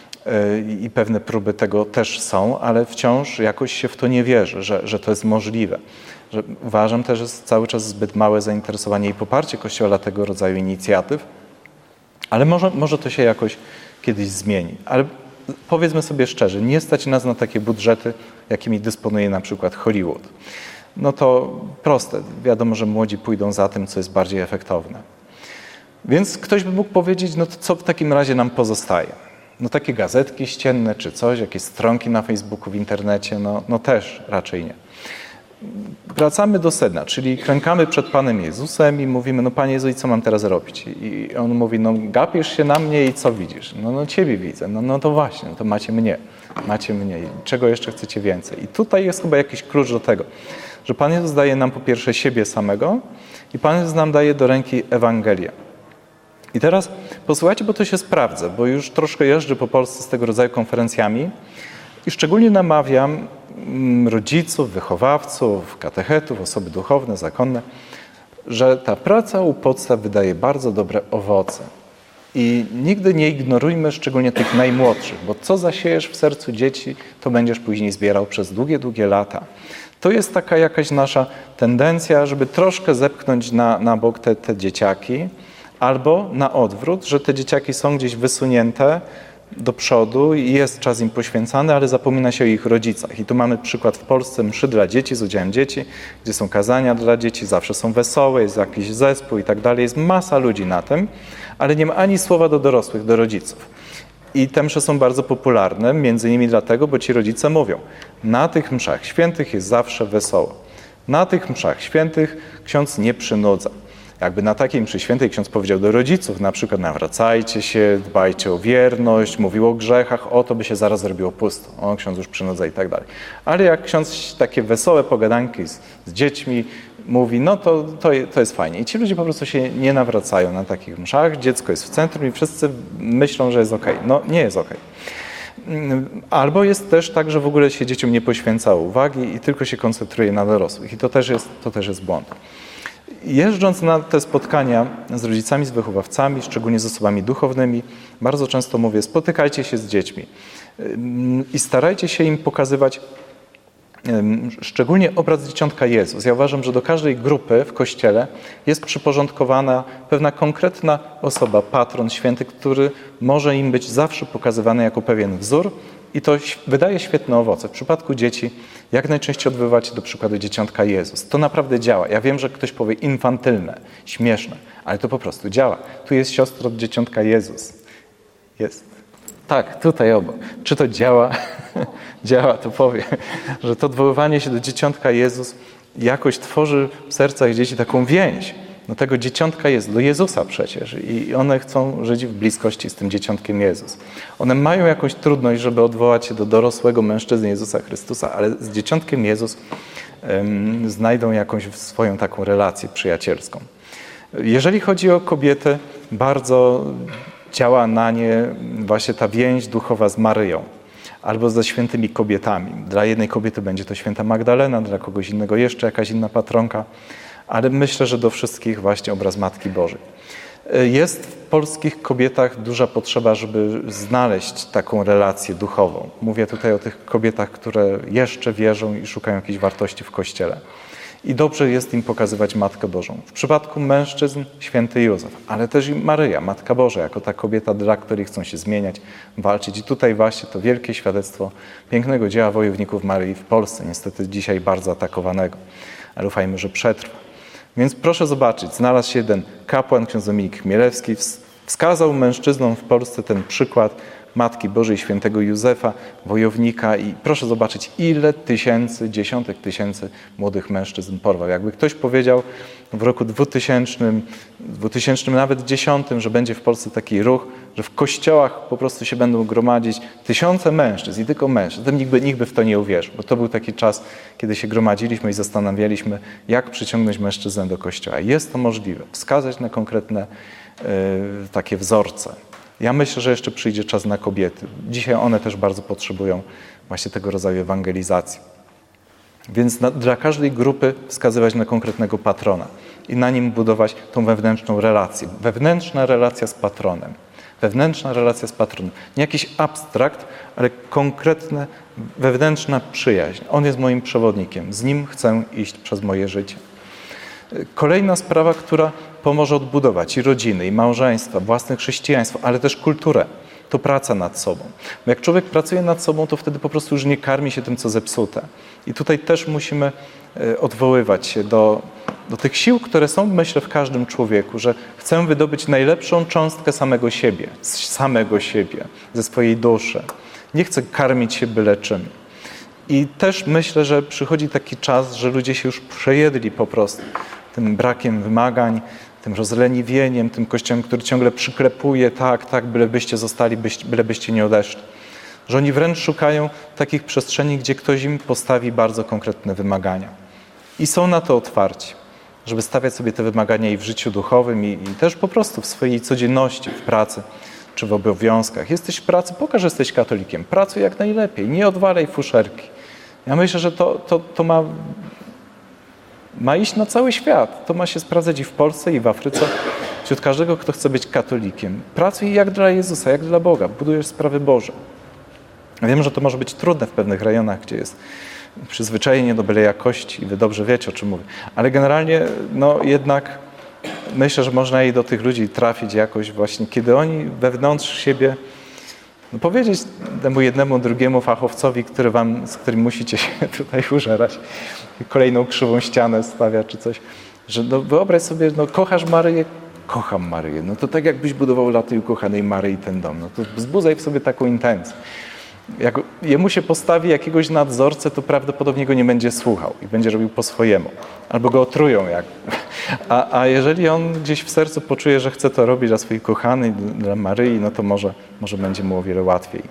i pewne próby tego też są, ale wciąż jakoś się w to nie wierzy, że, że to jest możliwe. Że uważam też, że jest cały czas zbyt małe zainteresowanie i poparcie Kościoła dla tego rodzaju inicjatyw, ale może, może to się jakoś kiedyś zmieni. Ale powiedzmy sobie szczerze, nie stać nas na takie budżety, jakimi dysponuje na przykład Hollywood. No to proste. Wiadomo, że młodzi pójdą za tym, co jest bardziej efektowne. Więc ktoś by mógł powiedzieć, no to co w takim razie nam pozostaje? No takie gazetki ścienne czy coś, jakieś stronki na Facebooku, w internecie, no, no też raczej nie. Wracamy do sedna, czyli klękamy przed Panem Jezusem i mówimy, no Panie Jezu, i co mam teraz robić? I On mówi, no gapisz się na mnie i co widzisz? No, no Ciebie widzę. No, no to właśnie, no to macie mnie. Macie mnie. Czego jeszcze chcecie więcej? I tutaj jest chyba jakiś klucz do tego, że Pan Jezus daje nam po pierwsze siebie samego i Pan Jezus nam daje do ręki Ewangelię. I teraz posłuchajcie, bo to się sprawdza, bo już troszkę jeżdżę po Polsce z tego rodzaju konferencjami i szczególnie namawiam rodziców, wychowawców, katechetów, osoby duchowne, zakonne, że ta praca u podstaw wydaje bardzo dobre owoce. I nigdy nie ignorujmy szczególnie tych najmłodszych, bo co zasiejesz w sercu dzieci, to będziesz później zbierał przez długie, długie lata. To jest taka jakaś nasza tendencja, żeby troszkę zepchnąć na, na bok te, te dzieciaki, albo na odwrót, że te dzieciaki są gdzieś wysunięte do przodu i jest czas im poświęcany, ale zapomina się o ich rodzicach. I tu mamy przykład w Polsce mszy dla dzieci, z udziałem dzieci, gdzie są kazania dla dzieci, zawsze są wesołe, jest jakiś zespół i tak dalej. Jest masa ludzi na tym, ale nie ma ani słowa do dorosłych, do rodziców. I te msze są bardzo popularne, między innymi dlatego, bo ci rodzice mówią, na tych mszach świętych jest zawsze wesoło. Na tych mszach świętych ksiądz nie przynudza. Jakby na takiej mszy świętej ksiądz powiedział do rodziców, na przykład nawracajcie się, dbajcie o wierność, mówił o grzechach, o to by się zaraz zrobiło pusto. O, ksiądz już przynudza i tak dalej. Ale jak ksiądz takie wesołe pogadanki z, z dziećmi mówi, no to, to, to jest fajnie. I ci ludzie po prostu się nie nawracają na takich mszach, dziecko jest w centrum i wszyscy myślą, że jest okej. No nie jest okej. Albo jest też tak, że w ogóle się dzieciom nie poświęca uwagi i tylko się koncentruje na dorosłych. I to też jest, to też jest błąd. Jeżdżąc na te spotkania z rodzicami, z wychowawcami, szczególnie z osobami duchownymi, bardzo często mówię, spotykajcie się z dziećmi i starajcie się im pokazywać szczególnie obraz Dzieciątka Jezus. Ja uważam, że do każdej grupy w Kościele jest przyporządkowana pewna konkretna osoba, patron święty, który może im być zawsze pokazywany jako pewien wzór i to wydaje świetne owoce. W przypadku dzieci jak najczęściej odwoływać do przykładu Dzieciątka Jezus. To naprawdę działa. Ja wiem, że ktoś powie infantylne, śmieszne, ale to po prostu działa. Tu jest siostra od Dzieciątka Jezus. Jest. Tak, tutaj obok. Czy to działa? Działa, to powiem, że to odwoływanie się do Dzieciątka Jezus jakoś tworzy w sercach dzieci taką więź. No tego Dzieciątka jest, do Jezusa przecież i one chcą żyć w bliskości z tym Dzieciątkiem Jezus. One mają jakąś trudność, żeby odwołać się do dorosłego mężczyzny Jezusa Chrystusa, ale z Dzieciątkiem Jezus um, znajdą jakąś swoją taką relację przyjacielską. Jeżeli chodzi o kobiety, bardzo działa na nie właśnie ta więź duchowa z Maryją albo ze świętymi kobietami. Dla jednej kobiety będzie to święta Magdalena, dla kogoś innego jeszcze jakaś inna patronka, ale myślę, że do wszystkich właśnie obraz Matki Bożej. Jest w polskich kobietach duża potrzeba, żeby znaleźć taką relację duchową. Mówię tutaj o tych kobietach, które jeszcze wierzą i szukają jakiejś wartości w Kościele. I dobrze jest im pokazywać Matkę Bożą. W przypadku mężczyzn święty Józef, ale też i Maryja, Matka Boża, jako ta kobieta, dla której chcą się zmieniać, walczyć. I tutaj właśnie to wielkie świadectwo pięknego dzieła wojowników Maryi w Polsce, niestety dzisiaj bardzo atakowanego, ale ufajmy, że przetrwa. Więc proszę zobaczyć, znalazł się jeden kapłan, ksiądz Dominik Chmielewski, wskazał mężczyznom w Polsce ten przykład Matki Bożej, świętego Józefa, wojownika i proszę zobaczyć, ile tysięcy, dziesiątek tysięcy młodych mężczyzn porwał. Jakby ktoś powiedział w roku dwutysięcznym, dwutysięcznym nawet dziesiątym, że będzie w Polsce taki ruch, że w kościołach po prostu się będą gromadzić tysiące mężczyzn i tylko mężczyzn, to nikt by, nikt by w to nie uwierzył, bo to był taki czas, kiedy się gromadziliśmy i zastanawialiśmy, jak przyciągnąć mężczyznę do kościoła. Jest to możliwe, wskazać na konkretne y, takie wzorce. Ja myślę, że jeszcze przyjdzie czas na kobiety. Dzisiaj one też bardzo potrzebują właśnie tego rodzaju ewangelizacji. Więc na, dla każdej grupy wskazywać na konkretnego patrona i na nim budować tą wewnętrzną relację. Wewnętrzna relacja z patronem. Wewnętrzna relacja z patronem. Nie jakiś abstrakt, ale konkretna, wewnętrzna przyjaźń. On jest moim przewodnikiem. Z nim chcę iść przez moje życie. Kolejna sprawa, która pomoże odbudować i rodziny, i małżeństwa, własne chrześcijaństwo, ale też kulturę, to praca nad sobą. Bo jak człowiek pracuje nad sobą, to wtedy po prostu już nie karmi się tym, co zepsute. I tutaj też musimy odwoływać się do, do tych sił, które są, myślę, w każdym człowieku, że chcę wydobyć najlepszą cząstkę samego siebie, z samego siebie, ze swojej duszy. Nie chcę karmić się byle czym. I też myślę, że przychodzi taki czas, że ludzie się już przejedli po prostu tym brakiem wymagań, tym rozleniwieniem, tym kościołem, który ciągle przyklepuje, tak, tak, bylebyście zostali, bylebyście nie odeszli. Że oni wręcz szukają takich przestrzeni, gdzie ktoś im postawi bardzo konkretne wymagania. I są na to otwarci, żeby stawiać sobie te wymagania i w życiu duchowym, i, i też po prostu w swojej codzienności, w pracy czy w obowiązkach. Jesteś w pracy, pokaż, że jesteś katolikiem. Pracuj jak najlepiej, nie odwalaj fuszerki. Ja myślę, że to, to, to ma, ma iść na cały świat. To ma się sprawdzać i w Polsce, i w Afryce. Wśród każdego, kto chce być katolikiem. Pracuj jak dla Jezusa, jak dla Boga. Budujesz sprawy Boże. Wiem, że to może być trudne w pewnych rejonach, gdzie jest przyzwyczajenie do byle jakości i wy dobrze wiecie, o czym mówię. Ale generalnie, no jednak myślę, że można i do tych ludzi trafić jakoś właśnie, kiedy oni wewnątrz siebie no powiedzieć temu jednemu, drugiemu fachowcowi, który wam, z którym musicie się tutaj użerać, kolejną krzywą ścianę stawia czy coś, że no wyobraź sobie, no kochasz Maryję, kocham Maryję, no to tak jakbyś budował dla tej ukochanej Maryi ten dom, no to wzbudzaj w sobie taką intencję. Jak jemu się postawi jakiegoś nadzorcę, to prawdopodobnie go nie będzie słuchał i będzie robił po swojemu. Albo go otrują, jak A, a jeżeli on gdzieś w sercu poczuje, że chce to robić dla swojej kochanej, dla Maryi, no to może, może będzie mu o wiele łatwiej.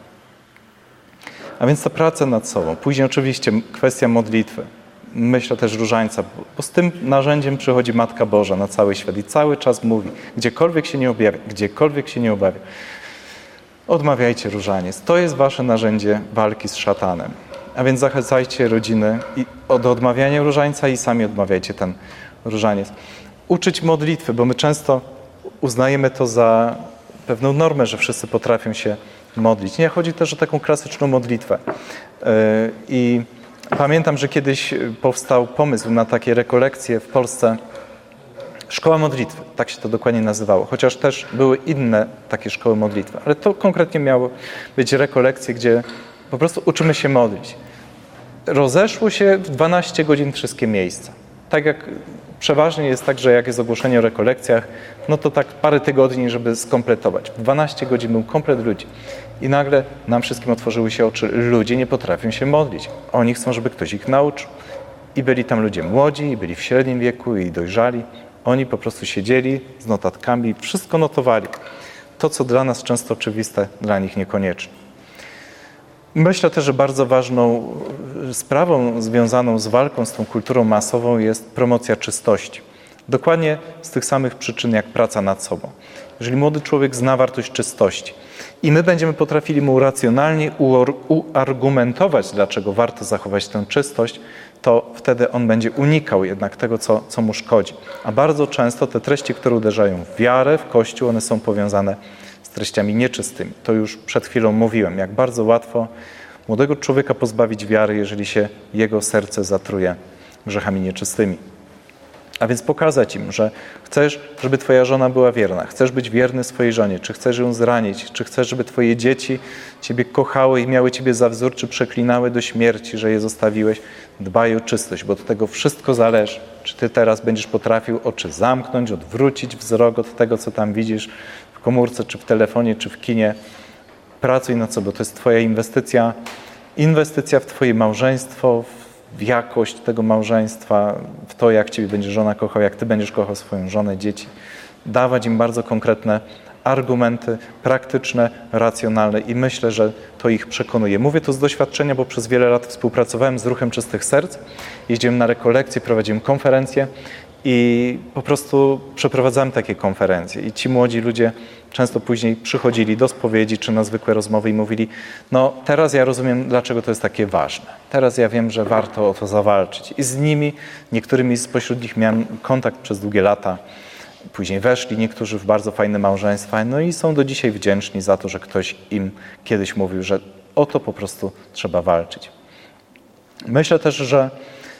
A więc ta praca nad sobą. Później oczywiście kwestia modlitwy. Myślę też różańca, bo z tym narzędziem przychodzi Matka Boża na cały świat i cały czas mówi, gdziekolwiek się nie objawia, gdziekolwiek się nie objawia, odmawiajcie różaniec. To jest wasze narzędzie walki z szatanem. A więc zachęcajcie rodziny i od odmawiania różańca i sami odmawiajcie ten różaniec. Uczyć modlitwy, bo my często uznajemy to za pewną normę, że wszyscy potrafią się modlić. Nie, chodzi też o taką klasyczną modlitwę. I pamiętam, że kiedyś powstał pomysł na takie rekolekcje w Polsce. Szkoła modlitwy, tak się to dokładnie nazywało, chociaż też były inne takie szkoły modlitwy, ale to konkretnie miało być rekolekcje, gdzie po prostu uczymy się modlić. Rozeszło się w dwanaście godzin wszystkie miejsca. Tak jak przeważnie jest tak, że jak jest ogłoszenie o rekolekcjach, no to tak parę tygodni, żeby skompletować. W dwanaście godzin był komplet ludzi. I nagle nam wszystkim otworzyły się oczy. Ludzie nie potrafią się modlić. Oni chcą, żeby ktoś ich nauczył. I byli tam ludzie młodzi, i byli w średnim wieku, i dojrzali. Oni po prostu siedzieli z notatkami, wszystko notowali. To, co dla nas często oczywiste, dla nich niekoniecznie. Myślę też, że bardzo ważną sprawą związaną z walką z tą kulturą masową jest promocja czystości. Dokładnie z tych samych przyczyn jak praca nad sobą. Jeżeli młody człowiek zna wartość czystości i my będziemy potrafili mu racjonalnie uargumentować, dlaczego warto zachować tę czystość, to wtedy on będzie unikał jednak tego, co, co mu szkodzi. A bardzo często te treści, które uderzają w wiarę, w Kościół, one są powiązane z treściami nieczystymi. To już przed chwilą mówiłem, jak bardzo łatwo młodego człowieka pozbawić wiary, jeżeli się jego serce zatruje grzechami nieczystymi. A więc pokazać im, że chcesz, żeby twoja żona była wierna, chcesz być wierny swojej żonie, czy chcesz ją zranić, czy chcesz, żeby twoje dzieci ciebie kochały i miały ciebie za wzór, czy przeklinały do śmierci, że je zostawiłeś. Dbaj o czystość, bo od tego wszystko zależy. Czy ty teraz będziesz potrafił oczy zamknąć, odwrócić wzrok od tego, co tam widzisz w komórce, czy w telefonie, czy w kinie. Pracuj nad sobą, to jest twoja inwestycja, inwestycja w twoje małżeństwo, w jakość tego małżeństwa, w to, jak ciebie będzie żona kochał, jak ty będziesz kochał swoją żonę, dzieci. Dawać im bardzo konkretne argumenty, praktyczne, racjonalne i myślę, że to ich przekonuje. Mówię to z doświadczenia, bo przez wiele lat współpracowałem z Ruchem Czystych Serc, jeździłem na rekolekcje, prowadziłem konferencje i po prostu przeprowadzałem takie konferencje i ci młodzi ludzie często później przychodzili do spowiedzi czy na zwykłe rozmowy i mówili, no teraz ja rozumiem, dlaczego to jest takie ważne. Teraz ja wiem, że warto o to zawalczyć. I z nimi, niektórymi spośród nich miałem kontakt przez długie lata. Później weszli niektórzy w bardzo fajne małżeństwa, no i są do dzisiaj wdzięczni za to, że ktoś im kiedyś mówił, że o to po prostu trzeba walczyć. Myślę też, że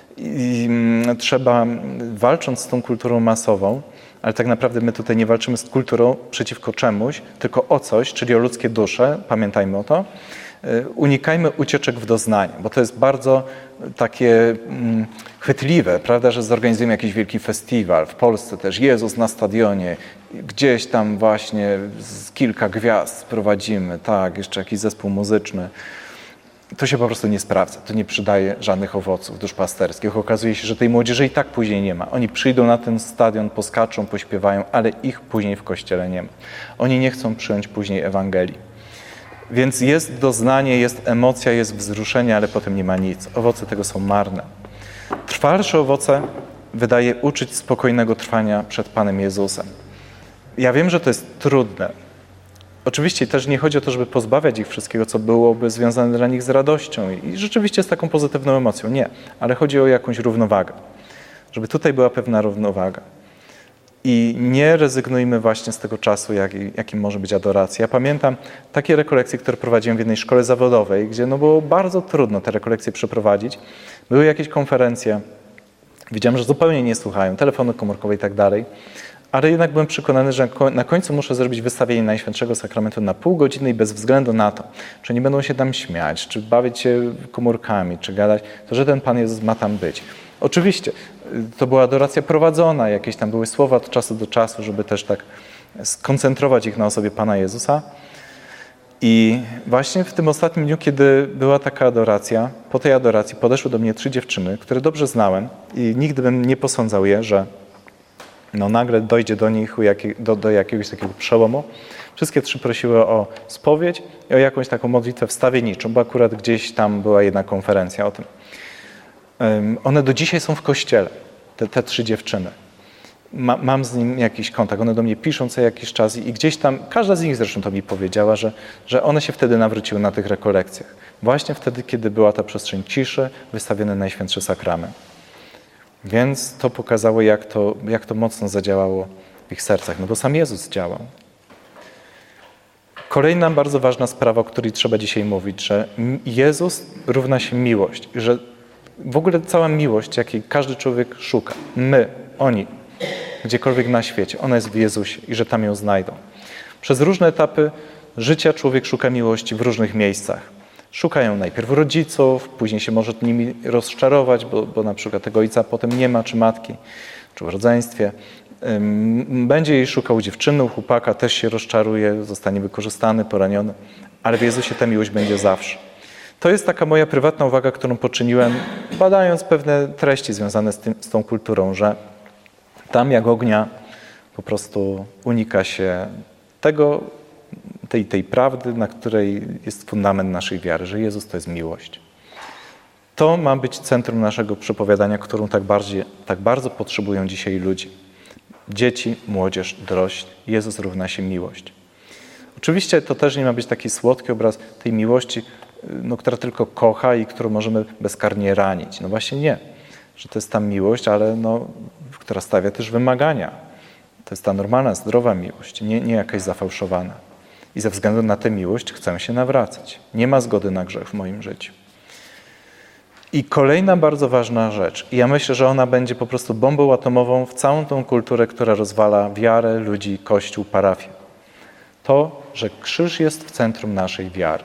i trzeba, walcząc z tą kulturą masową, ale tak naprawdę my tutaj nie walczymy z kulturą przeciwko czemuś, tylko o coś, czyli o ludzkie dusze, pamiętajmy o to, unikajmy ucieczek w doznanie, bo to jest bardzo takie mm, chwytliwe, prawda, że zorganizujemy jakiś wielki festiwal, w Polsce też Jezus na stadionie, gdzieś tam właśnie z kilka gwiazd sprowadzimy, tak, jeszcze jakiś zespół muzyczny. To się po prostu nie sprawdza, to nie przydaje żadnych owoców duszpasterskich. Okazuje się, że tej młodzieży i tak później nie ma. Oni przyjdą na ten stadion, poskaczą, pośpiewają, ale ich później w kościele nie ma. Oni nie chcą przyjąć później Ewangelii. Więc jest doznanie, jest emocja, jest wzruszenie, ale potem nie ma nic. Owoce tego są marne. Trwalsze owoce wydaje uczyć spokojnego trwania przed Panem Jezusem. Ja wiem, że to jest trudne. Oczywiście też nie chodzi o to, żeby pozbawiać ich wszystkiego, co byłoby związane dla nich z radością i rzeczywiście z taką pozytywną emocją. Nie, ale chodzi o jakąś równowagę. Żeby tutaj była pewna równowaga. I nie rezygnujmy właśnie z tego czasu, jak, jakim może być adoracja. Ja pamiętam takie rekolekcje, które prowadziłem w jednej szkole zawodowej, gdzie no było bardzo trudno te rekolekcje przeprowadzić. Były jakieś konferencje, widziałem, że zupełnie nie słuchają, telefony komórkowe i tak dalej. Ale jednak byłem przekonany, że na końcu muszę zrobić wystawienie Najświętszego Sakramentu na pół godziny i bez względu na to, czy nie będą się tam śmiać, czy bawić się komórkami, czy gadać, to że ten Pan Jezus ma tam być. Oczywiście to była adoracja prowadzona, jakieś tam były słowa od czasu do czasu, żeby też tak skoncentrować ich na osobie Pana Jezusa. I właśnie w tym ostatnim dniu, kiedy była taka adoracja, po tej adoracji podeszły do mnie trzy dziewczyny, które dobrze znałem i nigdy bym nie posądzał je, że no nagle dojdzie do nich do, do jakiegoś takiego przełomu. Wszystkie trzy prosiły o spowiedź i o jakąś taką modlitwę wstawienniczą, bo akurat gdzieś tam była jedna konferencja o tym. One do dzisiaj są w kościele, te, te trzy dziewczyny. Ma, mam z nim jakiś kontakt, one do mnie piszą co jakiś czas i, i gdzieś tam, każda z nich zresztą to mi powiedziała, że, że one się wtedy nawróciły na tych rekolekcjach. Właśnie wtedy, kiedy była ta przestrzeń ciszy, wystawiony Najświętszy Sakrament. Więc to pokazało, jak to, jak to mocno zadziałało w ich sercach, no bo sam Jezus działał. Kolejna bardzo ważna sprawa, o której trzeba dzisiaj mówić, że Jezus równa się miłość, że w ogóle cała miłość, jakiej każdy człowiek szuka, my, oni, gdziekolwiek na świecie, ona jest w Jezusie i że tam ją znajdą. Przez różne etapy życia człowiek szuka miłości w różnych miejscach. Szukają najpierw rodziców, później się może nimi rozczarować, bo, bo na przykład tego ojca potem nie ma, czy matki, czy w rodzeństwie. Będzie jej szukał dziewczyny, chłopaka, też się rozczaruje, zostanie wykorzystany, poraniony, ale w Jezusie ta miłość będzie zawsze. To jest taka moja prywatna uwaga, którą poczyniłem, badając pewne treści związane z, tym, z tą kulturą, że tam jak ognia po prostu unika się tego, tej, tej prawdy, na której jest fundament naszej wiary, że Jezus to jest miłość. To ma być centrum naszego przepowiadania, którą tak, bardziej, tak bardzo potrzebują dzisiaj ludzie. Dzieci, młodzież, dorośli. Jezus równa się miłość. Oczywiście to też nie ma być taki słodki obraz tej miłości, no, która tylko kocha i którą możemy bezkarnie ranić. No właśnie nie, że to jest ta miłość, ale no, która stawia też wymagania. To jest ta normalna, zdrowa miłość, nie, nie jakaś zafałszowana. I ze względu na tę miłość chcę się nawracać. Nie ma zgody na grzech w moim życiu. I kolejna bardzo ważna rzecz, i ja myślę, że ona będzie po prostu bombą atomową w całą tą kulturę, która rozwala wiarę, ludzi, Kościół, parafię. To, że krzyż jest w centrum naszej wiary.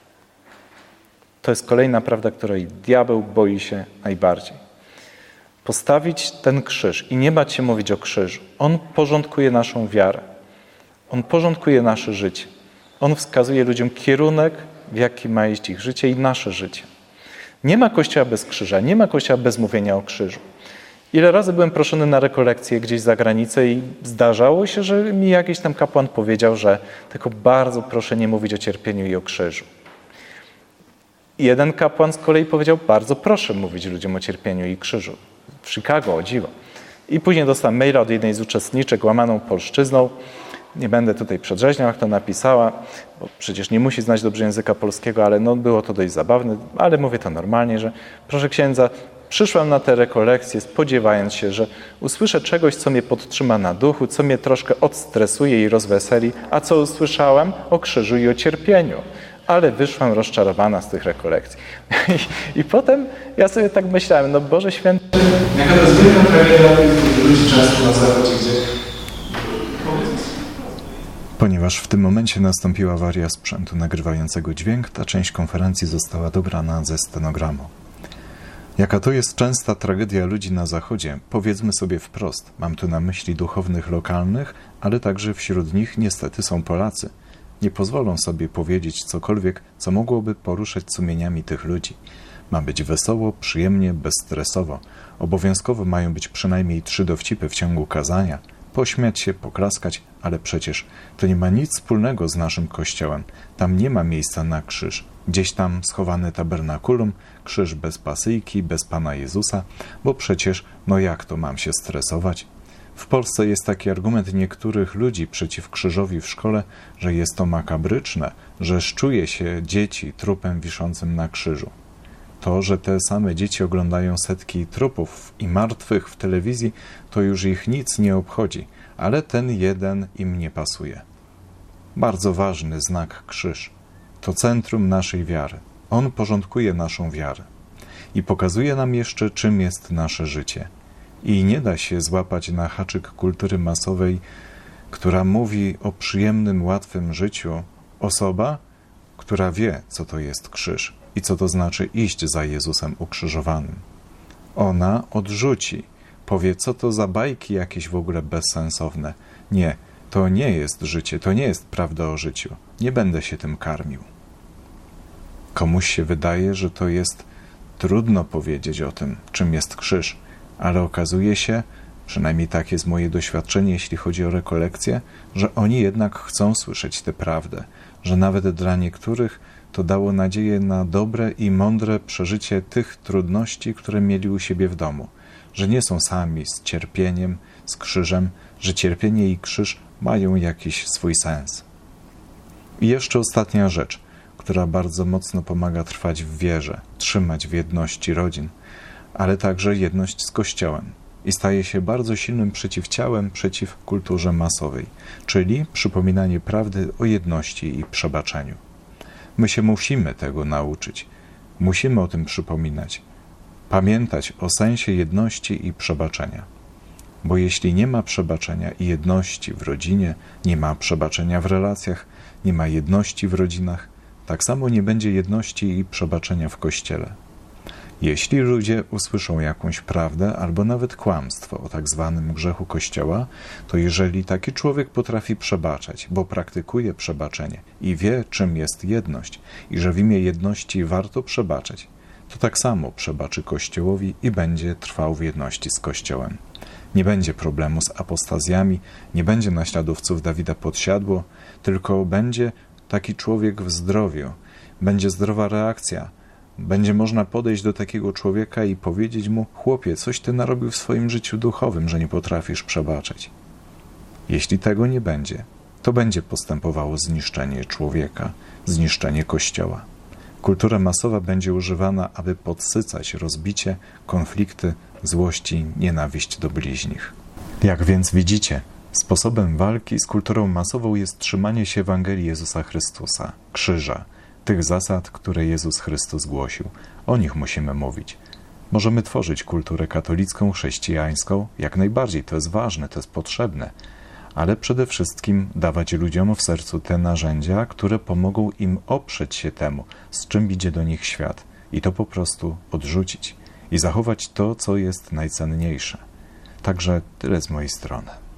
To jest kolejna prawda, której diabeł boi się najbardziej. Postawić ten krzyż i nie bać się mówić o krzyżu. On porządkuje naszą wiarę. On porządkuje nasze życie. On wskazuje ludziom kierunek, w jaki ma iść ich życie i nasze życie. Nie ma Kościoła bez krzyża, nie ma Kościoła bez mówienia o krzyżu. Ile razy byłem proszony na rekolekcję gdzieś za granicę i zdarzało się, że mi jakiś tam kapłan powiedział, że tylko bardzo proszę nie mówić o cierpieniu i o krzyżu. I jeden kapłan z kolei powiedział, bardzo proszę mówić ludziom o cierpieniu i krzyżu. W Chicago, o dziwo. I później dostałem maila od jednej z uczestniczek łamaną polszczyzną. Nie będę tutaj przedrzeźniał, jak to napisała, bo przecież nie musi znać dobrze języka polskiego, ale no było to dość zabawne, ale mówię to normalnie, że proszę księdza, przyszłam na te rekolekcje spodziewając się, że usłyszę czegoś, co mnie podtrzyma na duchu, co mnie troszkę odstresuje i rozweseli, a co usłyszałam? O krzyżu i o cierpieniu. Ale wyszłam rozczarowana z tych rekolekcji. I, i potem ja sobie tak myślałem, no Boże Święty... Jaka to jest wielka tragedia tych ludzi często na zachodzie, gdzie... Ponieważ w tym momencie nastąpiła awaria sprzętu nagrywającego dźwięk, ta część konferencji została dobrana ze stenogramu. Jaka to jest częsta tragedia ludzi na Zachodzie, powiedzmy sobie wprost. Mam tu na myśli duchownych lokalnych, ale także wśród nich niestety są Polacy. Nie pozwolą sobie powiedzieć cokolwiek, co mogłoby poruszać sumieniami tych ludzi. Ma być wesoło, przyjemnie, bezstresowo. Obowiązkowo mają być przynajmniej trzy dowcipy w ciągu kazania. Pośmiać się, poklaskać, ale przecież to nie ma nic wspólnego z naszym Kościołem. Tam nie ma miejsca na krzyż. Gdzieś tam schowany tabernakulum, krzyż bez pasyjki, bez Pana Jezusa, bo przecież, no jak to mam się stresować? W Polsce jest taki argument niektórych ludzi przeciw krzyżowi w szkole, że jest to makabryczne, że szczuje się dzieci trupem wiszącym na krzyżu. To, że te same dzieci oglądają setki trupów i martwych w telewizji, to już ich nic nie obchodzi, ale ten jeden im nie pasuje. Bardzo ważny znak krzyż. To centrum naszej wiary. On porządkuje naszą wiarę i pokazuje nam jeszcze, czym jest nasze życie. I nie da się złapać na haczyk kultury masowej, która mówi o przyjemnym, łatwym życiu, osoba, która wie, co to jest krzyż i co to znaczy iść za Jezusem ukrzyżowanym. Ona odrzuci, powie, co to za bajki jakieś w ogóle bezsensowne. Nie, to nie jest życie, to nie jest prawda o życiu. Nie będę się tym karmił. Komuś się wydaje, że to jest trudno powiedzieć o tym, czym jest krzyż, ale okazuje się, przynajmniej tak jest moje doświadczenie, jeśli chodzi o rekolekcje, że oni jednak chcą słyszeć tę prawdę, że nawet dla niektórych to dało nadzieję na dobre i mądre przeżycie tych trudności, które mieli u siebie w domu, że nie są sami z cierpieniem, z krzyżem, że cierpienie i krzyż mają jakiś swój sens. I jeszcze ostatnia rzecz, która bardzo mocno pomaga trwać w wierze, trzymać w jedności rodzin, ale także jedność z Kościołem i staje się bardzo silnym przeciwciałem przeciw kulturze masowej, czyli przypominanie prawdy o jedności i przebaczeniu. My się musimy tego nauczyć, musimy o tym przypominać, pamiętać o sensie jedności i przebaczenia. Bo jeśli nie ma przebaczenia i jedności w rodzinie, nie ma przebaczenia w relacjach, nie ma jedności w rodzinach, tak samo nie będzie jedności i przebaczenia w Kościele. Jeśli ludzie usłyszą jakąś prawdę albo nawet kłamstwo o tak zwanym grzechu Kościoła, to jeżeli taki człowiek potrafi przebaczać, bo praktykuje przebaczenie i wie, czym jest jedność i że w imię jedności warto przebaczać, to tak samo przebaczy Kościołowi i będzie trwał w jedności z Kościołem. Nie będzie problemu z apostazjami, nie będzie naśladowców Dawida Podsiadło, tylko będzie taki człowiek w zdrowiu, będzie zdrowa reakcja, będzie można podejść do takiego człowieka i powiedzieć mu: chłopie, coś ty narobił w swoim życiu duchowym, że nie potrafisz przebaczać. Jeśli tego nie będzie, to będzie postępowało zniszczenie człowieka, zniszczenie Kościoła. Kultura masowa będzie używana, aby podsycać rozbicie, konflikty, złości, nienawiść do bliźnich. Jak więc widzicie, sposobem walki z kulturą masową jest trzymanie się Ewangelii Jezusa Chrystusa, krzyża, tych zasad, które Jezus Chrystus głosił. O nich musimy mówić. Możemy tworzyć kulturę katolicką, chrześcijańską, jak najbardziej, to jest ważne, to jest potrzebne, ale przede wszystkim dawać ludziom w sercu te narzędzia, które pomogą im oprzeć się temu, z czym idzie do nich świat, i to po prostu odrzucić i zachować to, co jest najcenniejsze. Także tyle z mojej strony.